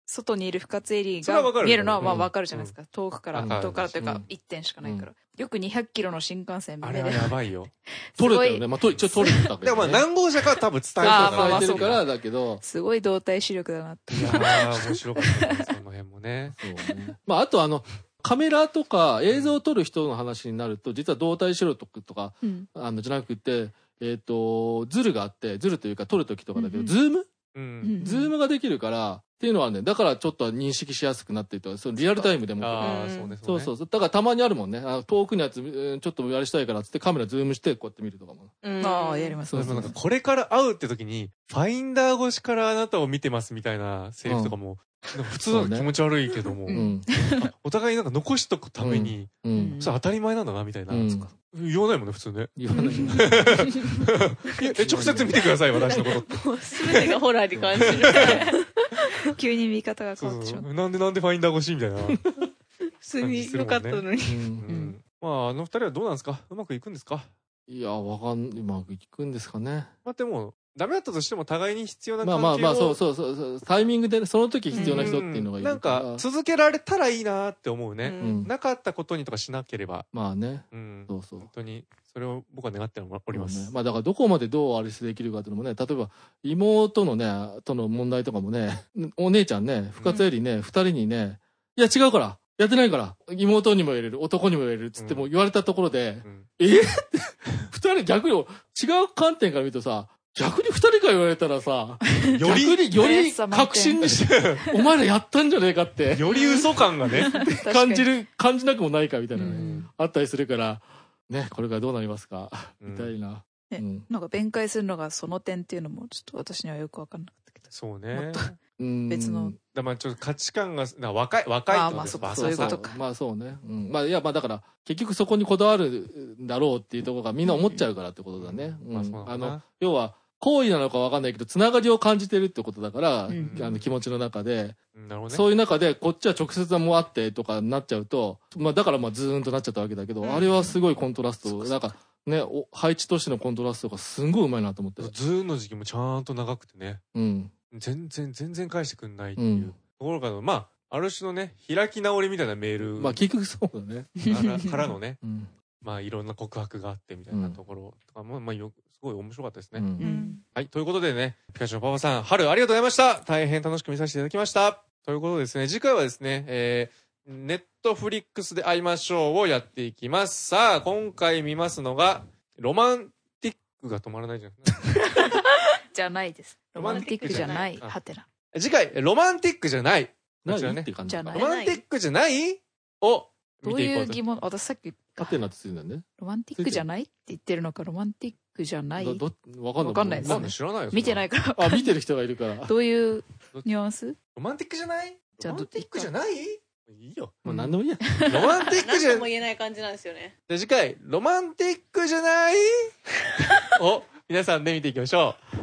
外にいる深津絵里が見えるのはまあわかるじゃないですか。遠くからというか1点しかないから。よく200キロの新幹線あれはやばいよ。 取れたよね。まあ、一応取れたけど、ね。 でもまあ何号車かは多分伝えてるからだけど。 すごい動体視力だなって。 いやー、面白かったね、その辺もね。 そうね。まあ、あとカメラとか映像を撮る人の話になると、実は動体視力とか、じゃなくて、ズルがあって、ズルというか撮るときとかだけど、ズームができるから、っていうのはね、だからちょっと認識しやすくなっているとか、そのリアルタイムでも。そうそう。だからたまにあるもんね。遠くのやつ、ちょっとやりしたいからっつってカメラズームしてこうやって見るとかも。 ああ、やります。 そうなんかこれから会うって時に、ファインダー越しからあなたを見てますみたいなセリフとかも、普通は気持ち悪いけども、お互いなんか残しとくために、それ当たり前なんだなみたいな。言わないもんね、普通ね。 言わない。 直接見てください、私のことって。 すべてがホラーに感じる。 急に見方が変わってしまう。 なんでファインダー越しみたいな。 普通に良かったのに。 まあ、二人はどうなんですか？うまくいくんですか？ いや、うまくいくんですかね。 まあでも、ダメだったとしても互いに必要な関係を。 まあ、そう。タイミングで、その時必要な人っていうのがいる。 なんか、続けられたらいいなって思うね。なかったことにとかしなければ。 まあね。そう。 本当に、それを僕は願っております。 まあだからどこまでどうあれしてできるかっていうのもね、例えば、妹のね、との問題とかもね、お姉ちゃんね、深津絵里ね、二人にね、いや違うからやってないから、妹にも言える、男にも言えるっつっても言われたところで、二人逆に違う観点から見るとさ、逆に二人から言われたらさ、より確信にして、お前らやったんじゃねえかって。 より嘘感がね、 感じなくもないかみたいなね、あったりするから、ね、これからどうなりますか、みたいな。 なんか弁解するのがその点っていうのもちょっと私にはよくわかんなかったけど。 そうね。 別の。 まあちょっと価値観が、若いとか。まあそういうことか。 まあそうね。まあいや、まあだから、結局そこにこだわるんだろうっていうところがみんな思っちゃうからってことだね。要は、行為なのかわかんないけど、つながりを感じてるってことだから、気持ちの中で、そういう中で、こっちは直接もあってとかなっちゃうと、まあだからまあズーンとなっちゃったわけだけど、あれはすごいコントラスト、なんかね、配置としてのコントラストがすんごいうまいなと思って。 ズーンの時期もちゃんと長くてね。全然返してくんないっていうところから、まあ、ある種のね、開き直りみたいなメール。 まあ結局そうだね。 からのね、まあいろんな告白があってみたいなところとかも、まあすごい面白かったですね。はい、ということでね、ピカチュウのパパさん、春ありがとうございました。大変楽しく見させていただきました。ということでですね、次回はですね、ネットフリックスで会いましょうをやっていきます。さあ、今回見ますのが、ロマンティックが止まらないじゃん。 じゃないです。ロマンティックじゃない。はてな。 次回、ロマンティックじゃない。 こちらね。 じゃない。 ロマンティックじゃないをどういう疑問、私さっき。 はてなってついてるんだね。 ロマンティックじゃないって言ってるのか、ロマンティックじゃない。 わかんないですね。 知らないよ。 見てないから。 あ、見てる人がいるから。 どういうニュアンス？ ロマンティックじゃない？ロマンティックじゃない？いいよ。 もう何でもいいや。 ロマンティックじゃ何とも言えない感じなんですよね。 で、次回、ロマンティックじゃないを、皆さんで見ていきましょう。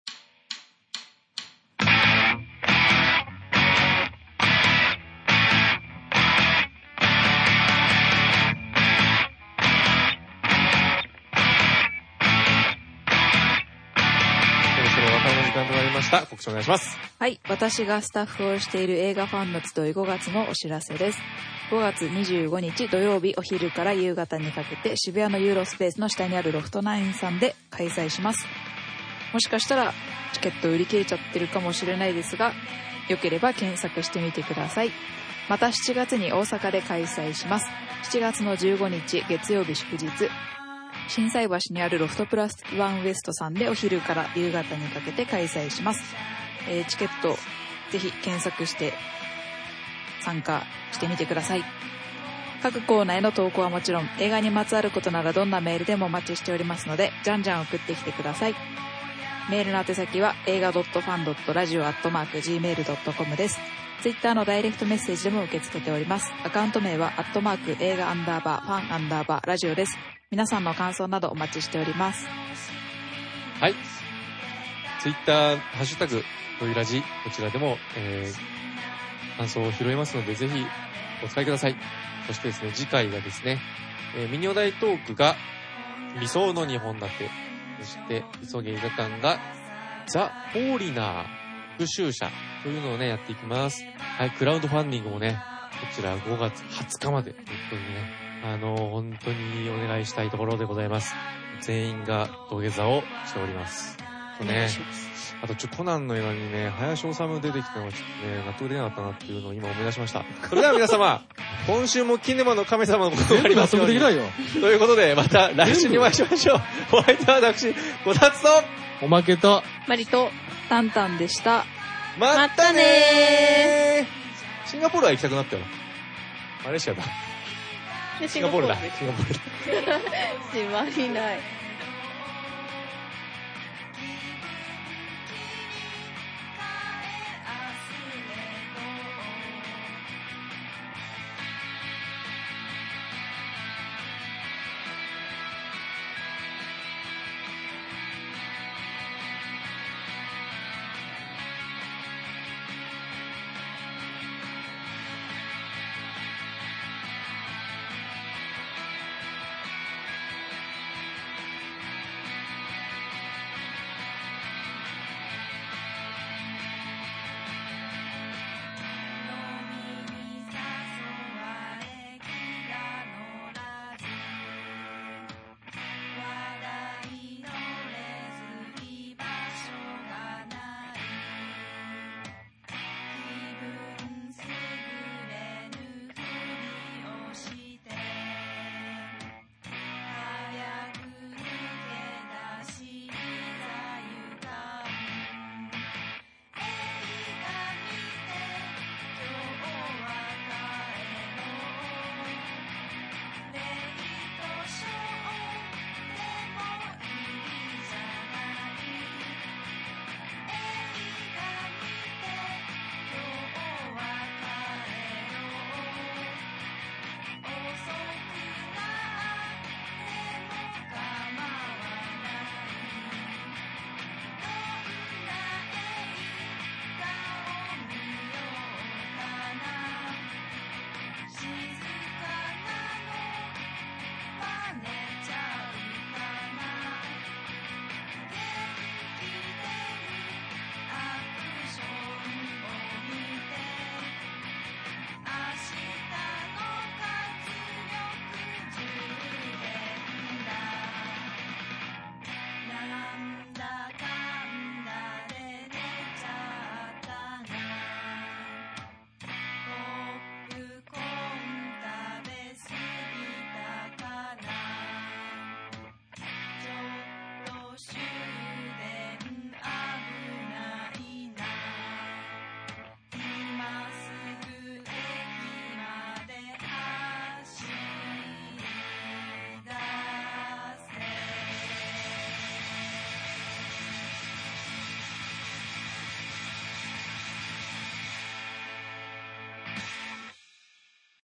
告知お願いします。 はい。私がスタッフをしている映画ファンの集い5月のお知らせです。5月25日土曜日お昼から夕方にかけて渋谷のユーロスペースの下にあるロフト9さんで開催します。もしかしたらチケット売り切れちゃってるかもしれないですが、よければ検索してみてください。また7月に大阪で開催します。7月の15日月曜日祝日。心斎橋にあるロフトプラスワンウエストさんでお昼から夕方にかけて開催します。チケットぜひ検索して参加してみてください。各コーナーへの投稿はもちろん映画にまつわることならどんなメールでもお待ちしておりますので、じゃんじゃん送ってきてください。メールの宛先は映画.fan.radio@gmail.com です。ツイッターのダイレクトメッセージでも受け付けております。アカウント名は映画_ファンラジオです。皆さんの感想などお待ちしております。 はい。ツイッター、ハッシュタグ、ドイラジ、こちらでも、感想を拾いますので、ぜひお使いください。そしてですね、次回がですね、ミニオダイトークが、理想の2本立て。そして、急げ映画館が、ザ・フォーリナー復習者というのをね、やっていきます。はい、クラウドファンディングもね、こちら5月20日までということでね、本当にお願いしたいところでございます。全員が土下座をしております。とね、あとコナンの映画にね、林修出てきたのがちょっとね、納得できなかったなっていうのを今思い出しました。それでは皆様、今週もキネマの神様のことがありますように。ということで、また来週にお会いしましょう。お相手は私、こたつと、 おまけと、 マリと、 タンタンでした。 またねー。シンガポールは行きたくなったよ。マレーシアだ。 シンガポールだ。 シンガポールだ。 縛りない。